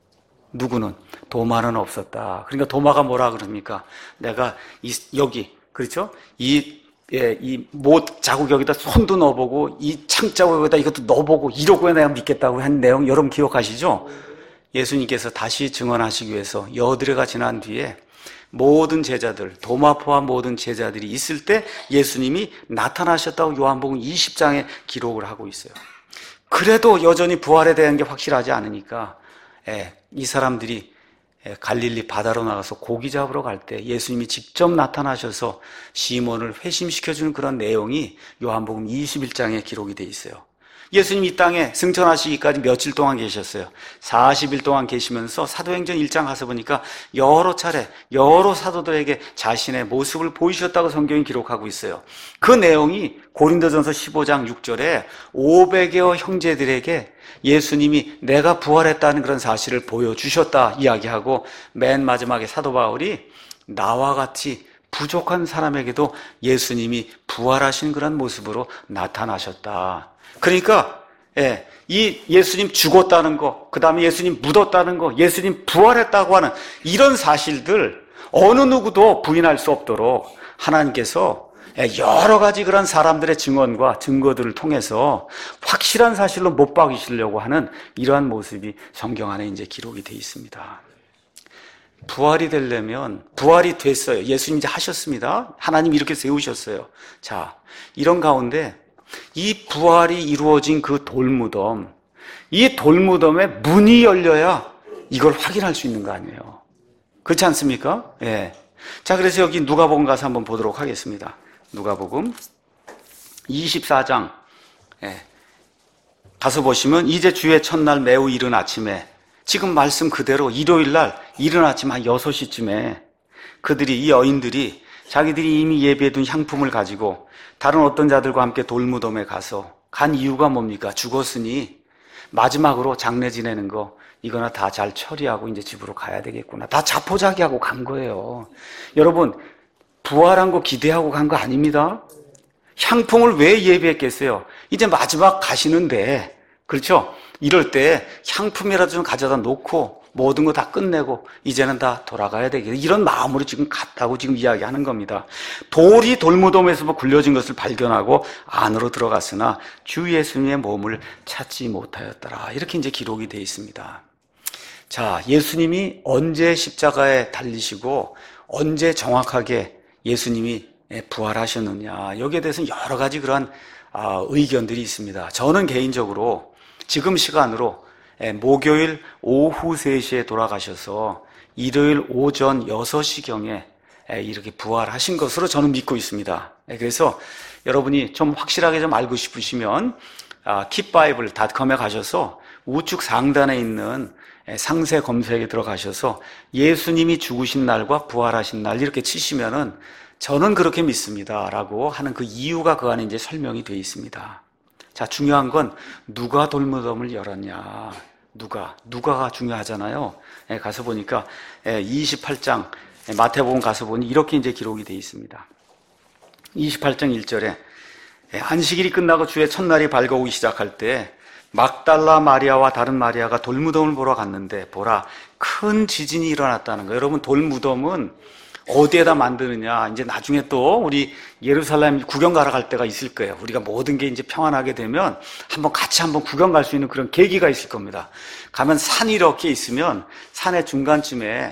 누구는? 도마는 없었다. 그러니까 도마가 뭐라 그럽니까? 내가 이, 여기, 그렇죠? 이 예, 이 못 자국 여기다 손도 넣어보고 이 창자국 여기다 이것도 넣어보고 이러고야 내가 믿겠다고 한 내용 여러분 기억하시죠? 예수님께서 다시 증언하시기 위해서 여드레가 지난 뒤에 모든 제자들, 도마 포함 모든 제자들이 있을 때 예수님이 나타나셨다고 요한복음 이십 장에 기록을 하고 있어요. 그래도 여전히 부활에 대한 게 확실하지 않으니까 예, 이 사람들이 갈릴리 바다로 나가서 고기 잡으러 갈 때 예수님이 직접 나타나셔서 시몬을 회심시켜주는 그런 내용이 요한복음 이십일 장에 기록이 돼 있어요. 예수님 이 땅에 승천하시기까지 며칠 동안 계셨어요. 사십 일 동안 계시면서 사도행전 일 장 가서 보니까 여러 차례 여러 사도들에게 자신의 모습을 보이셨다고 성경이 기록하고 있어요. 그 내용이 고린도전서 십오 장 육 절에 오백여 형제들에게 예수님이 내가 부활했다는 그런 사실을 보여주셨다 이야기하고, 맨 마지막에 사도 바울이 나와 같이 부족한 사람에게도 예수님이 부활하신 그런 모습으로 나타나셨다. 그러니까 예, 이 예수님 죽었다는 거, 그 다음에 예수님 묻었다는 거, 예수님 부활했다고 하는 이런 사실들 어느 누구도 부인할 수 없도록 하나님께서 여러 가지 그런 사람들의 증언과 증거들을 통해서 확실한 사실로 못 박이시려고 하는 이러한 모습이 성경 안에 이제 기록이 되어 있습니다. 부활이 되려면, 부활이 됐어요. 예수님 이제 하셨습니다. 하나님 이렇게 세우셨어요. 자, 이런 가운데 이 부활이 이루어진 그 돌무덤, 이 돌무덤에 문이 열려야 이걸 확인할 수 있는 거 아니에요. 그렇지 않습니까? 예. 자, 그래서 여기 누가복음 가서 한번 보도록 하겠습니다. 누가복음 이십사 장 예. 가서 보시면 이제 주의 첫날 매우 이른 아침에, 지금 말씀 그대로 일요일 날 이른 아침 한 여섯 시쯤에 그들이, 이 여인들이 자기들이 이미 예비해둔 향품을 가지고 다른 어떤 자들과 함께 돌무덤에 가서, 간 이유가 뭡니까? 죽었으니 마지막으로 장례 지내는 거 이거나 다 잘 처리하고 이제 집으로 가야 되겠구나. 다 자포자기하고 간 거예요. 여러분, 부활한 거 기대하고 간 거 아닙니다. 향품을 왜 예비했겠어요? 이제 마지막 가시는데, 그렇죠? 이럴 때 향품이라도 좀 가져다 놓고 모든 거 다 끝내고 이제는 다 돌아가야 되겠다, 이런 마음으로 지금 갔다고 지금 이야기하는 겁니다. 돌이 돌무덤에서 굴려진 것을 발견하고 안으로 들어갔으나 주 예수님의 몸을 찾지 못하였더라, 이렇게 이제 기록이 되어 있습니다. 자, 예수님이 언제 십자가에 달리시고 언제 정확하게 예수님이 부활하셨느냐, 여기에 대해서는 여러 가지 그런 의견들이 있습니다. 저는 개인적으로 지금 시간으로 목요일 오후 세 시에 돌아가셔서 일요일 오전 여섯 시경에 이렇게 부활하신 것으로 저는 믿고 있습니다. 그래서 여러분이 좀 확실하게 좀 알고 싶으시면 킵바이블 닷컴에 가셔서 우측 상단에 있는 상세 검색에 들어가셔서 예수님이 죽으신 날과 부활하신 날 이렇게 치시면은 저는 그렇게 믿습니다 라고 하는 그 이유가 그 안에 이제 설명이 되어 있습니다. 자, 중요한 건 누가 돌무덤을 열었냐, 누가, 누가가 중요하잖아요. 예, 가서 보니까 이십팔 장 마태복음 가서 보니 이렇게 이제 기록이 되어 있습니다. 이십팔 장 일 절에 안식일이 끝나고 주의 첫날이 밝아오기 시작할 때 막달라 마리아와 다른 마리아가 돌무덤을 보러 갔는데 보라, 큰 지진이 일어났다는 거예요. 여러분, 돌무덤은 어디에다 만드느냐, 이제 나중에 또 우리 예루살렘 구경 가러 갈 때가 있을 거예요. 우리가 모든 게 이제 평안하게 되면 한번 같이 한번 구경 갈 수 있는 그런 계기가 있을 겁니다. 가면 산이 이렇게 있으면 산의 중간쯤에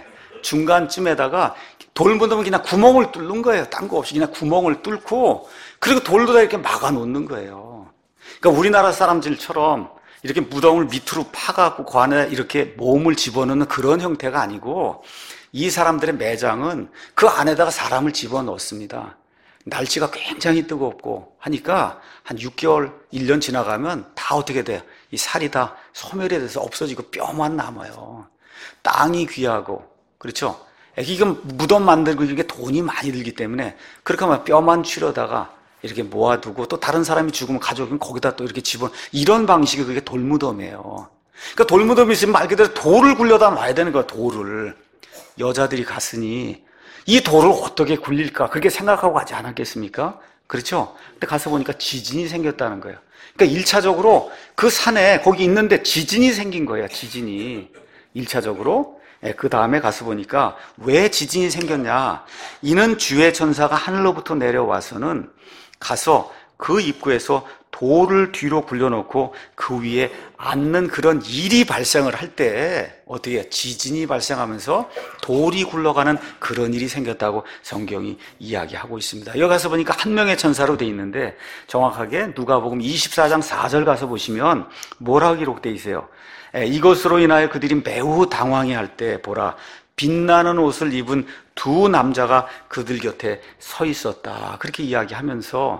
중간쯤에다가 돌무덤은 그냥 구멍을 뚫는 거예요. 딴 거 없이 그냥 구멍을 뚫고, 그리고 돌도 다 이렇게 막아 놓는 거예요. 그러니까 우리나라 사람들처럼 이렇게 무덤을 밑으로 파갖고 그 안에 이렇게 몸을 집어넣는 그런 형태가 아니고, 이 사람들의 매장은 그 안에다가 사람을 집어넣습니다. 날씨가 굉장히 뜨겁고 하니까 한 육 개월, 일 년 지나가면 다 어떻게 돼요? 이 살이 다 소멸이 돼서 없어지고 뼈만 남아요. 땅이 귀하고, 그렇죠? 이건 무덤 만들고 이게 돈이 많이 들기 때문에 그렇게 하면 뼈만 추려다가 이렇게 모아두고 또 다른 사람이 죽으면 가져오면 거기다 또 이렇게 집어, 이런 방식이 그게 돌무덤이에요. 그러니까 돌무덤이 있으면 말 그대로 돌을 굴려다 놔야 되는 거야, 돌을. 여자들이 갔으니 이 돌을 어떻게 굴릴까, 그렇게 생각하고 가지 않았겠습니까? 그렇죠? 근데 가서 보니까 지진이 생겼다는 거예요. 그러니까 일 차적으로 그 산에 거기 있는데 지진이 생긴 거예요. 지진이 일 차적으로. 그 다음에 가서 보니까 왜 지진이 생겼냐, 이는 주의 천사가 하늘로부터 내려와서는 가서 그 입구에서 돌을 뒤로 굴려놓고 그 위에 앉는 그런 일이 발생을 할 때 어떻게 해요? 지진이 발생하면서 돌이 굴러가는 그런 일이 생겼다고 성경이 이야기하고 있습니다. 여기 가서 보니까 한 명의 천사로 돼 있는데 정확하게 누가복음 이십사 장 사 절 가서 보시면 뭐라고 기록되어 있어요? 이것으로 인하여 그들이 매우 당황해할 때 보라, 빛나는 옷을 입은 두 남자가 그들 곁에 서 있었다, 그렇게 이야기하면서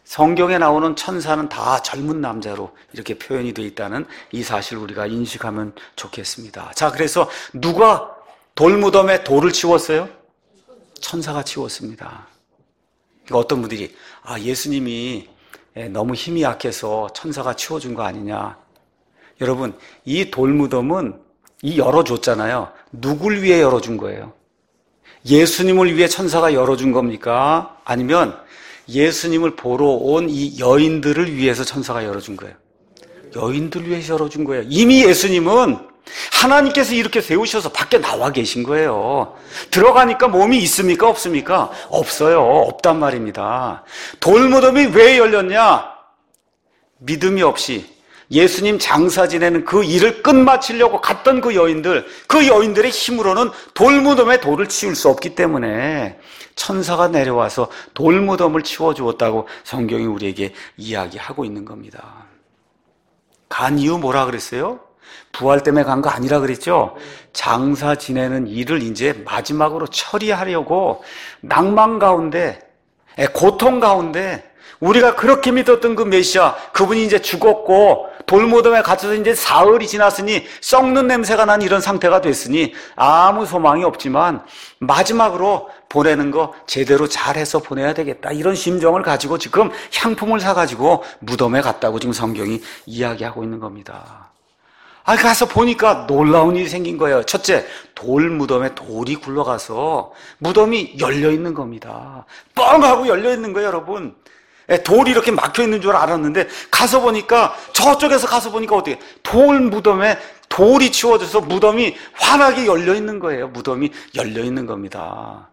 성경에 나오는 천사는 다 젊은 남자로 이렇게 표현이 되어 있다는 이 사실을 우리가 인식하면 좋겠습니다. 자, 그래서 누가 돌무덤에 돌을 치웠어요? 천사가 치웠습니다. 그러니까 어떤 분들이 아, 예수님이 너무 힘이 약해서 천사가 치워준 거 아니냐. 여러분, 이 돌무덤은 이 열어줬잖아요. 누굴 위해 열어준 거예요? 예수님을 위해 천사가 열어준 겁니까? 아니면 예수님을 보러 온 이 여인들을 위해서 천사가 열어준 거예요? 여인들을 위해서 열어준 거예요. 이미 예수님은 하나님께서 이렇게 세우셔서 밖에 나와 계신 거예요. 들어가니까 몸이 있습니까? 없습니까? 없어요. 없단 말입니다. 돌무덤이 왜 열렸냐? 믿음이 없이 예수님 장사 지내는 그 일을 끝마치려고 갔던 그 여인들, 그 여인들의 힘으로는 돌무덤에 돌을 치울 수 없기 때문에 천사가 내려와서 돌무덤을 치워주었다고 성경이 우리에게 이야기하고 있는 겁니다. 간 이유 뭐라 그랬어요? 부활 때문에 간 거 아니라 그랬죠? 장사 지내는 일을 이제 마지막으로 처리하려고 낭만 가운데, 고통 가운데 우리가 그렇게 믿었던 그 메시아, 그분이 이제 죽었고 돌무덤에 갇혀서 이제 사흘이 지났으니 썩는 냄새가 난 이런 상태가 됐으니 아무 소망이 없지만 마지막으로 보내는 거 제대로 잘해서 보내야 되겠다, 이런 심정을 가지고 지금 향품을 사가지고 무덤에 갔다고 지금 성경이 이야기하고 있는 겁니다. 아, 가서 보니까 놀라운 일이 생긴 거예요. 첫째, 돌 무덤에 돌이 굴러가서 무덤이 열려 있는 겁니다. 뻥 하고 열려 있는 거예요, 여러분. 돌이 이렇게 막혀 있는 줄 알았는데 가서 보니까, 저쪽에서 가서 보니까 어떻게 돌 무덤에 돌이 치워져서 무덤이 환하게 열려 있는 거예요. 무덤이 열려 있는 겁니다.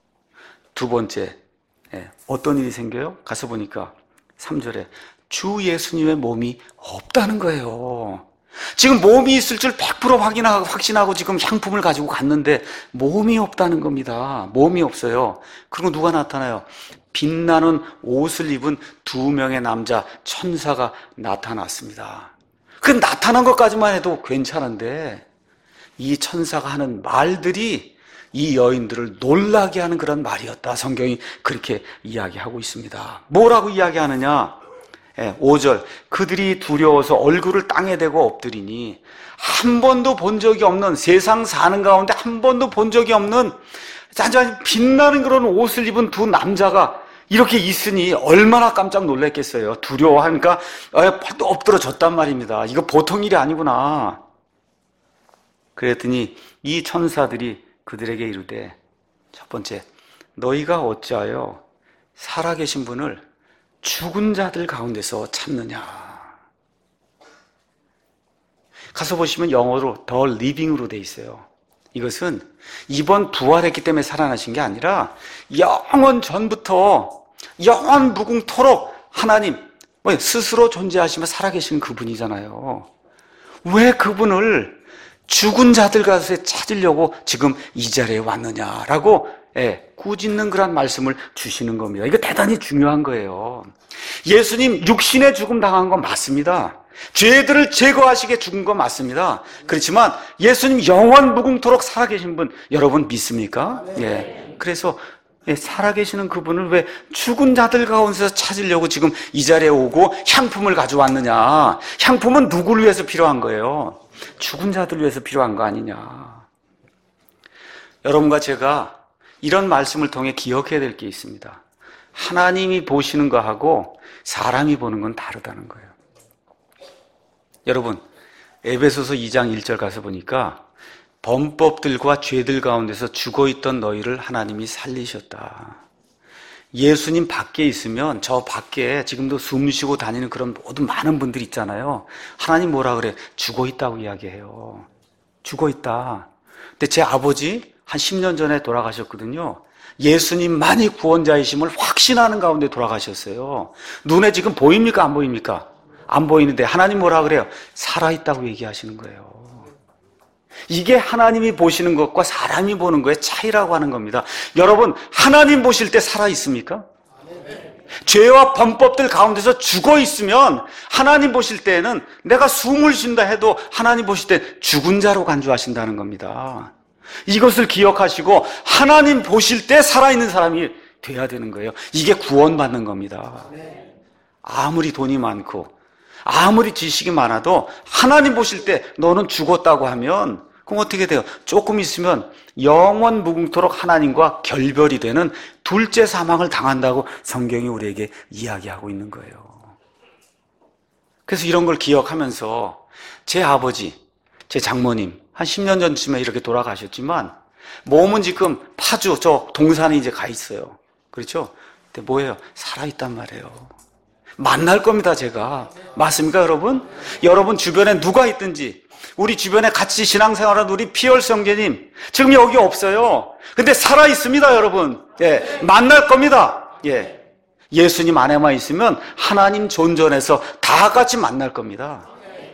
두 번째, 어떤 일이 생겨요? 가서 보니까 삼 절에 주 예수님의 몸이 없다는 거예요. 지금 몸이 있을 줄 백 퍼센트 확인하고, 확신하고 지금 향품을 가지고 갔는데 몸이 없다는 겁니다. 몸이 없어요. 그리고 누가 나타나요? 빛나는 옷을 입은 두 명의 남자 천사가 나타났습니다. 그 나타난 것까지만 해도 괜찮은데 이 천사가 하는 말들이 이 여인들을 놀라게 하는 그런 말이었다. 성경이 그렇게 이야기하고 있습니다. 뭐라고 이야기하느냐? 오 절, 그들이 두려워서 얼굴을 땅에 대고 엎드리니 한 번도 본 적이 없는, 세상 사는 가운데 한 번도 본 적이 없는 잔잔히 빛나는 그런 옷을 입은 두 남자가 이렇게 있으니 얼마나 깜짝 놀랐겠어요. 두려워하니까 엎드러졌단 말입니다. 이거 보통 일이 아니구나. 그랬더니 이 천사들이 그들에게 이르되, 첫 번째, 너희가 어찌하여 살아계신 분을 죽은 자들 가운데서 찾느냐. 가서 보시면 영어로 더 리빙으로 돼 있어요. 이것은 이번 부활했기 때문에 살아나신 게 아니라 영원 전부터 영원 무궁토록 하나님 스스로 존재하시며 살아계신 그분이잖아요. 왜 그분을 죽은 자들 가운데 찾으려고 지금 이 자리에 왔느냐라고 예, 꾸짖는 그런 말씀을 주시는 겁니다. 이거 대단히 중요한 거예요. 예수님 육신의 죽음 당한 건 맞습니다. 죄들을 제거하시게 죽은 건 맞습니다. 그렇지만 예수님 영원 무궁토록 살아계신 분 여러분 믿습니까? 예. 그래서 예, 살아계시는 그분을 왜 죽은 자들 가운데서 찾으려고 지금 이 자리에 오고 향품을 가져왔느냐? 향품은 누구를 위해서 필요한 거예요? 죽은 자들을 위해서 필요한 거 아니냐? 여러분과 제가 이런 말씀을 통해 기억해야 될 게 있습니다. 하나님이 보시는 거하고 사람이 보는 건 다르다는 거예요. 여러분, 에베소서 이 장 일 절 가서 보니까 범법들과 죄들 가운데서 죽어있던 너희를 하나님이 살리셨다. 예수님 밖에 있으면 저 밖에 지금도 숨 쉬고 다니는 그런 모든 많은 분들 있잖아요. 하나님 뭐라 그래? 죽어있다고 이야기해요. 죽어있다. 근데 제 아버지 한 십 년 전에 돌아가셨거든요. 예수님만이 구원자이심을 확신하는 가운데 돌아가셨어요. 눈에 지금 보입니까? 안 보입니까? 안 보이는데 하나님 뭐라 그래요? 살아있다고 얘기하시는 거예요. 이게 하나님이 보시는 것과 사람이 보는 거의 차이라고 하는 겁니다. 여러분, 하나님 보실 때 살아있습니까? 죄와 범법들 가운데서 죽어 있으면 하나님 보실 때에는 내가 숨을 쉰다 해도 하나님 보실 때 죽은 자로 간주하신다는 겁니다. 이것을 기억하시고 하나님 보실 때 살아있는 사람이 돼야 되는 거예요. 이게 구원받는 겁니다. 아무리 돈이 많고 아무리 지식이 많아도 하나님 보실 때 너는 죽었다고 하면 그럼 어떻게 돼요? 조금 있으면 영원 무궁토록 하나님과 결별이 되는 둘째 사망을 당한다고 성경이 우리에게 이야기하고 있는 거예요. 그래서 이런 걸 기억하면서 제 아버지, 제 장모님 한 십 년 전쯤에 이렇게 돌아가셨지만 몸은 지금 파주 저 동산에 이제 가 있어요. 그렇죠? 근데 뭐예요? 살아있단 말이에요. 만날 겁니다, 제가. 맞습니까, 여러분? 여러분 주변에 누가 있든지, 우리 주변에 같이 신앙생활하는 우리 피얼 형제님, 지금 여기 없어요. 근데 살아있습니다, 여러분. 예, 만날 겁니다. 예. 예수님 안에만 있으면 하나님 존전에서 다 같이 만날 겁니다.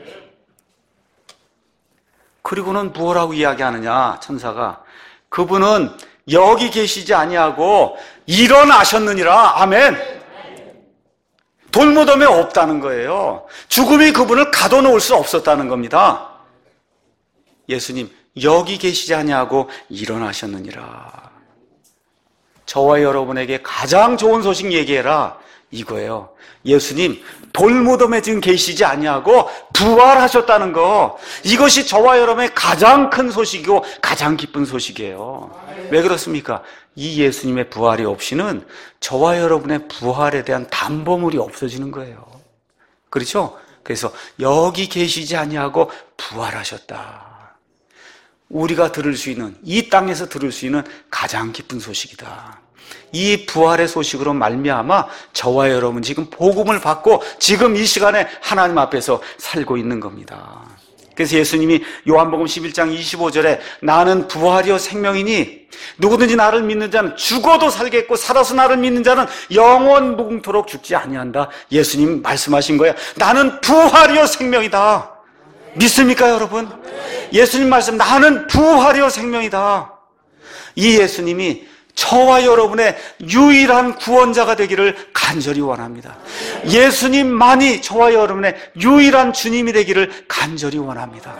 그리고는 무엇라고 이야기하느냐, 천사가. 그분은 여기 계시지 아니하고 일어나셨느니라. 아멘. 돌무덤에 없다는 거예요. 죽음이 그분을 가둬놓을 수 없었다는 겁니다. 예수님 여기 계시지 아니하고 일어나셨느니라. 저와 여러분에게 가장 좋은 소식 얘기해라 이거예요. 예수님 돌무덤에 지금 계시지 아니하고 부활하셨다는 거, 이것이 저와 여러분의 가장 큰 소식이고 가장 기쁜 소식이에요. 왜 그렇습니까? 이 예수님의 부활이 없이는 저와 여러분의 부활에 대한 담보물이 없어지는 거예요. 그렇죠? 그래서 여기 계시지 아니하고 부활하셨다. 우리가 들을 수 있는, 이 땅에서 들을 수 있는 가장 기쁜 소식이다. 이 부활의 소식으로 말미암아 저와 여러분 지금 복음을 받고 지금 이 시간에 하나님 앞에서 살고 있는 겁니다. 그래서 예수님이 요한복음 십일 장 이십오 절에 나는 부활이요 생명이니 누구든지 나를 믿는 자는 죽어도 살겠고 살아서 나를 믿는 자는 영원 무궁토록 죽지 아니한다. 예수님 말씀하신 거예요. 나는 부활이요 생명이다. 믿습니까, 여러분? 예수님 말씀, 나는 부활이요 생명이다. 이 예수님이 저와 여러분의 유일한 구원자가 되기를 간절히 원합니다. 예수님만이 저와 여러분의 유일한 주님이 되기를 간절히 원합니다.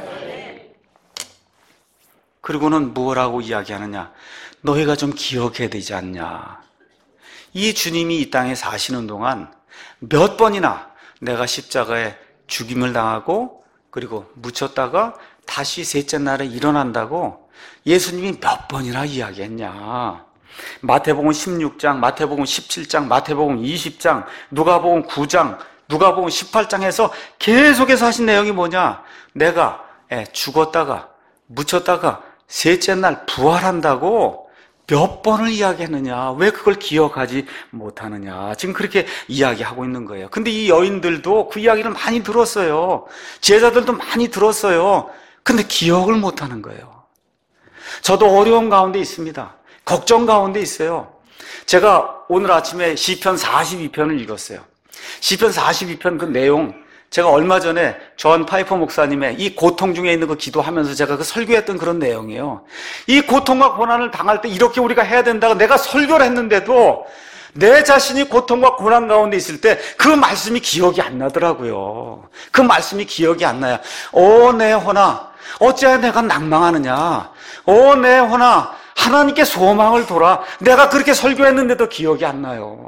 그리고는 무엇라고 이야기하느냐? 너희가 좀 기억해야 되지 않냐? 이 주님이 이 땅에 사시는 동안 몇 번이나 내가 십자가에 죽임을 당하고 그리고 묻혔다가 다시 셋째 날에 일어난다고 예수님이 몇 번이나 이야기했냐? 마태복음 십육 장, 마태복음 십칠 장, 마태복음 이십 장, 누가복음 구 장, 누가복음 십팔 장에서 계속해서 하신 내용이 뭐냐? 내가 죽었다가 묻혔다가 셋째 날 부활한다고 몇 번을 이야기했느냐? 왜 그걸 기억하지 못하느냐? 지금 그렇게 이야기하고 있는 거예요. 근데 이 여인들도 그 이야기를 많이 들었어요. 제자들도 많이 들었어요. 근데 기억을 못하는 거예요. 저도 어려운 가운데 있습니다. 걱정 가운데 있어요. 제가 오늘 아침에 시편 사십이 편을 읽었어요. 시편 사십이 편 그 내용, 제가 얼마 전에 존 파이퍼 목사님의 이 고통 중에 있는 거 기도하면서 제가 그 설교했던 그런 내용이에요. 이 고통과 고난을 당할 때 이렇게 우리가 해야 된다고 내가 설교를 했는데도 내 자신이 고통과 고난 가운데 있을 때 그 말씀이 기억이 안 나더라고요. 그 말씀이 기억이 안 나요. 오 내 혼아 어찌하여 내가 낭망하느냐? 오 내 혼아 하나님께 소망을 돌아. 내가 그렇게 설교했는데도 기억이 안 나요.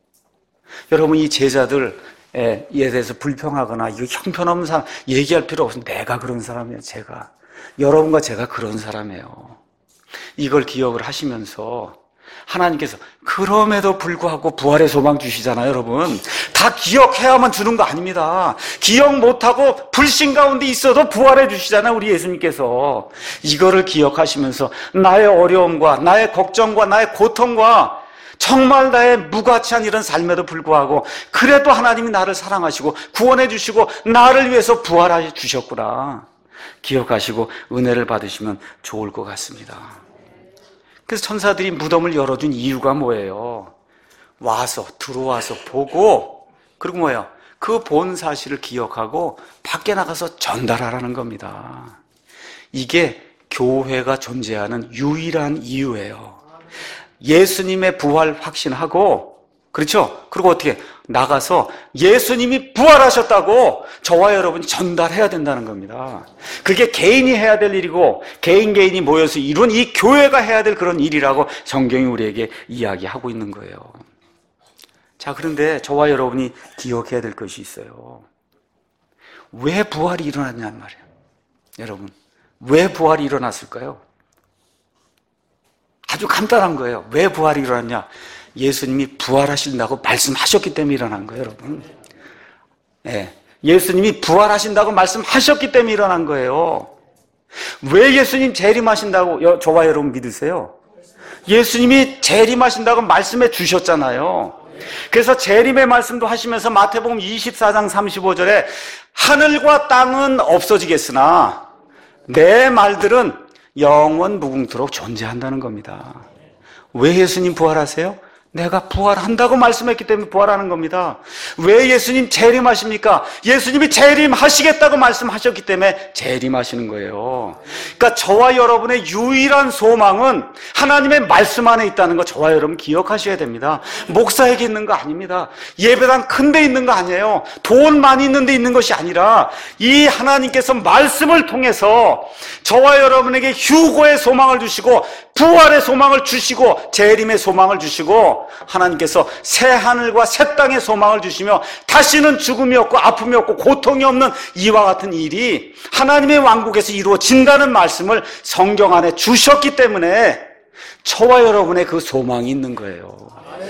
여러분 이 제자들에 대해서 불평하거나 이거 형편없는 사람 얘기할 필요 없어요. 내가 그런 사람이에요. 제가 여러분과 제가 그런 사람이에요. 이걸 기억을 하시면서 하나님께서 그럼에도 불구하고 부활의 소망 주시잖아요. 여러분 다 기억해야만 주는 거 아닙니다. 기억 못하고 불신 가운데 있어도 부활해 주시잖아요. 우리 예수님께서. 이거를 기억하시면서 나의 어려움과 나의 걱정과 나의 고통과 정말 나의 무가치한 이런 삶에도 불구하고 그래도 하나님이 나를 사랑하시고 구원해 주시고 나를 위해서 부활해 주셨구나 기억하시고 은혜를 받으시면 좋을 것 같습니다. 그래서 천사들이 무덤을 열어준 이유가 뭐예요? 와서 들어와서 보고 그리고 뭐예요? 그 본 사실을 기억하고 밖에 나가서 전달하라는 겁니다. 이게 교회가 존재하는 유일한 이유예요. 예수님의 부활 확신하고 그렇죠? 그리고 어떻게 나가서 예수님이 부활하셨다고 저와 여러분이 전달해야 된다는 겁니다. 그게 개인이 해야 될 일이고 개인 개인이 모여서 이룬 이 교회가 해야 될 그런 일이라고 성경이 우리에게 이야기하고 있는 거예요. 자, 그런데 저와 여러분이 기억해야 될 것이 있어요. 왜 부활이 일어났냔 말이에요. 여러분, 왜 부활이 일어났을까요? 아주 간단한 거예요. 왜 부활이 일어났냐? 예수님이 부활하신다고 말씀하셨기 때문에 일어난 거예요, 여러분. 네. 예수님이 부활하신다고 말씀하셨기 때문에 일어난 거예요. 왜 예수님 재림하신다고 저와 여러분 믿으세요? 예수님이 재림하신다고 말씀해 주셨잖아요. 그래서 재림의 말씀도 하시면서 마태복음 이십사 장 삼십오 절에 하늘과 땅은 없어지겠으나 내 말들은 영원 무궁토록 존재한다는 겁니다. 왜 예수님 부활하세요? 내가 부활한다고 말씀했기 때문에 부활하는 겁니다. 왜 예수님 재림하십니까? 예수님이 재림하시겠다고 말씀하셨기 때문에 재림하시는 거예요. 그러니까 저와 여러분의 유일한 소망은 하나님의 말씀 안에 있다는 거 저와 여러분 기억하셔야 됩니다. 목사에게 있는 거 아닙니다. 예배당 큰 데 있는 거 아니에요. 돈 많이 있는 데 있는 것이 아니라 이 하나님께서 말씀을 통해서 저와 여러분에게 휴고의 소망을 주시고 부활의 소망을 주시고 재림의 소망을 주시고 하나님께서 새 하늘과 새 땅의 소망을 주시며 다시는 죽음이 없고 아픔이 없고 고통이 없는 이와 같은 일이 하나님의 왕국에서 이루어진다는 말씀을 성경 안에 주셨기 때문에 저와 여러분의 그 소망이 있는 거예요.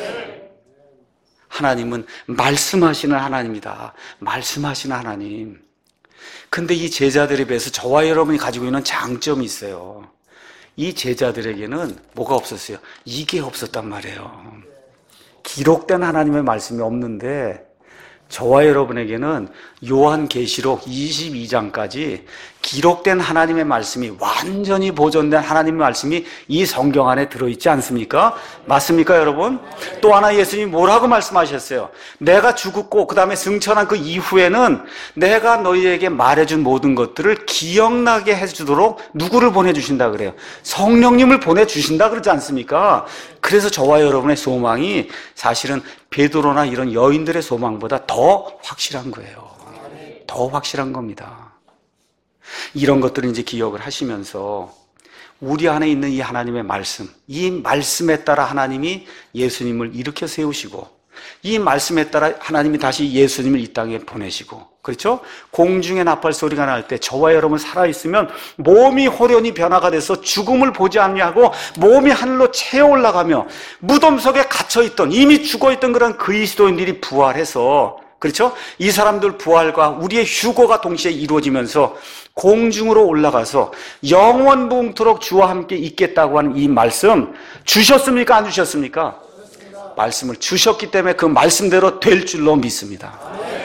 하나님은 말씀하시는 하나님이다. 말씀하시는 하나님. 근데 이 제자들에 비해서 저와 여러분이 가지고 있는 장점이 있어요. 이 제자들에게는 뭐가 없었어요? 이게 없었단 말이에요. 기록된 하나님의 말씀이 없는데 저와 여러분에게는 요한계시록 이십이 장까지 기록된 하나님의 말씀이 완전히 보존된 하나님의 말씀이 이 성경 안에 들어있지 않습니까? 맞습니까, 여러분? 또 하나 예수님이 뭐라고 말씀하셨어요? 내가 죽었고 그 다음에 승천한 그 이후에는 내가 너희에게 말해준 모든 것들을 기억나게 해주도록 누구를 보내주신다 그래요? 성령님을 보내주신다 그러지 않습니까? 그래서 저와 여러분의 소망이 사실은 베드로나 이런 여인들의 소망보다 더 확실한 거예요. 더 확실한 겁니다. 이런 것들을 이제 기억을 하시면서 우리 안에 있는 이 하나님의 말씀, 이 말씀에 따라 하나님이 예수님을 일으켜 세우시고 이 말씀에 따라 하나님이 다시 예수님을 이 땅에 보내시고, 그렇죠? 공중의 나팔 소리가 날 때 저와 여러분 살아있으면 몸이 호련히 변화가 돼서 죽음을 보지 않냐고 몸이 하늘로 채어 올라가며 무덤 속에 갇혀있던 이미 죽어있던 그런 그리스도인들이 부활해서, 그렇죠? 이 사람들 부활과 우리의 휴거가 동시에 이루어지면서 공중으로 올라가서 영원 무궁토록 주와 함께 있겠다고 하는 이 말씀 주셨습니까? 안 주셨습니까? 말씀을 주셨기 때문에 그 말씀대로 될 줄로 믿습니다.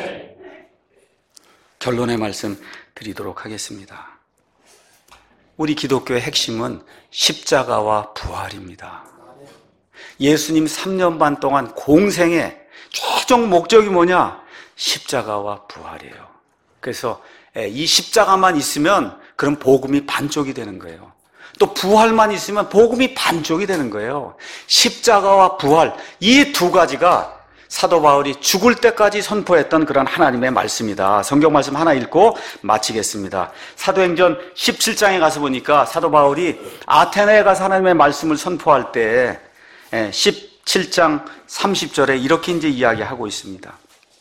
결론의 말씀 드리도록 하겠습니다. 우리 기독교의 핵심은 십자가와 부활입니다. 예수님 삼 년 반 동안 공생의 최종 목적이 뭐냐? 십자가와 부활이에요. 그래서 이 십자가만 있으면 그럼 복음이 반쪽이 되는 거예요. 또 부활만 있으면 복음이 반쪽이 되는 거예요. 십자가와 부활, 이 두 가지가 사도 바울이 죽을 때까지 선포했던 그런 하나님의 말씀이다. 성경 말씀 하나 읽고 마치겠습니다. 사도행전 십칠 장에 가서 보니까 사도 바울이 아테네에 가서 하나님의 말씀을 선포할 때 십칠 장 삼십 절에 이렇게 이제 이야기하고 있습니다.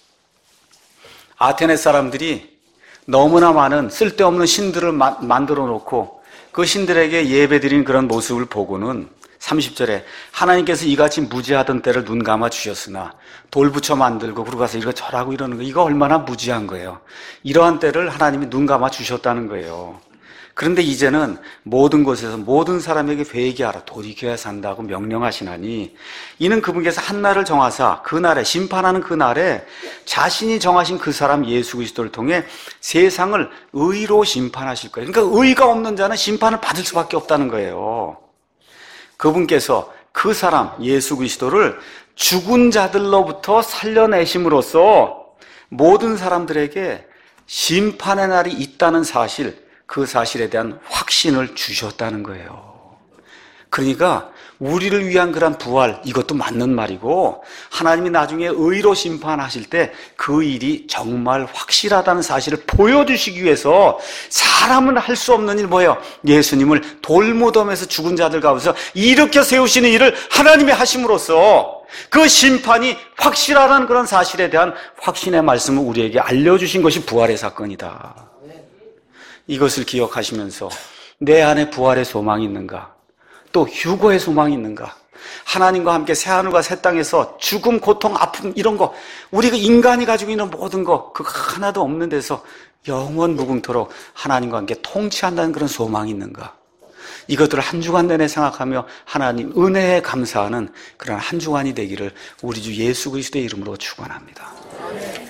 아테네 사람들이 너무나 많은 쓸데없는 신들을 마, 만들어 놓고 그 신들에게 예배드린 그런 모습을 보고는 삼십 절에 하나님께서 이같이 무지하던 때를 눈 감아 주셨으나 돌 붙여 만들고 그러고 가서 이거 절하고 이러는 거, 이거 얼마나 무지한 거예요. 이러한 때를 하나님이 눈 감아 주셨다는 거예요. 그런데 이제는 모든 곳에서 모든 사람에게 회개하라, 돌이켜야 산다고 명령하시나니 이는 그분께서 한 날을 정하사 그 날에 심판하는 그 날에 자신이 정하신 그 사람 예수 그리스도를 통해 세상을 의로 심판하실 거예요. 그러니까 의가 없는 자는 심판을 받을 수밖에 없다는 거예요. 그분께서 그 사람 예수 그리스도를 죽은 자들로부터 살려내심으로써 모든 사람들에게 심판의 날이 있다는 사실, 그 사실에 대한 확신을 주셨다는 거예요. 그러니까 우리를 위한 그런 부활, 이것도 맞는 말이고 하나님이 나중에 의로 심판하실 때 그 일이 정말 확실하다는 사실을 보여주시기 위해서 사람은 할 수 없는 일 뭐예요? 예수님을 돌무덤에서 죽은 자들 가운데서 일으켜 세우시는 일을 하나님이 하심으로써 그 심판이 확실하다는 그런 사실에 대한 확신의 말씀을 우리에게 알려주신 것이 부활의 사건이다. 이것을 기억하시면서 내 안에 부활의 소망이 있는가? 또 휴거의 소망이 있는가? 하나님과 함께 새하늘과 새 땅에서 죽음, 고통, 아픔 이런 거 우리가 인간이 가지고 있는 모든 거 그거 하나도 없는 데서 영원 무궁토록 하나님과 함께 통치한다는 그런 소망이 있는가? 이것들을 한 주간 내내 생각하며 하나님 은혜에 감사하는 그런 한 주간이 되기를 우리 주 예수 그리스도의 이름으로 축원합니다.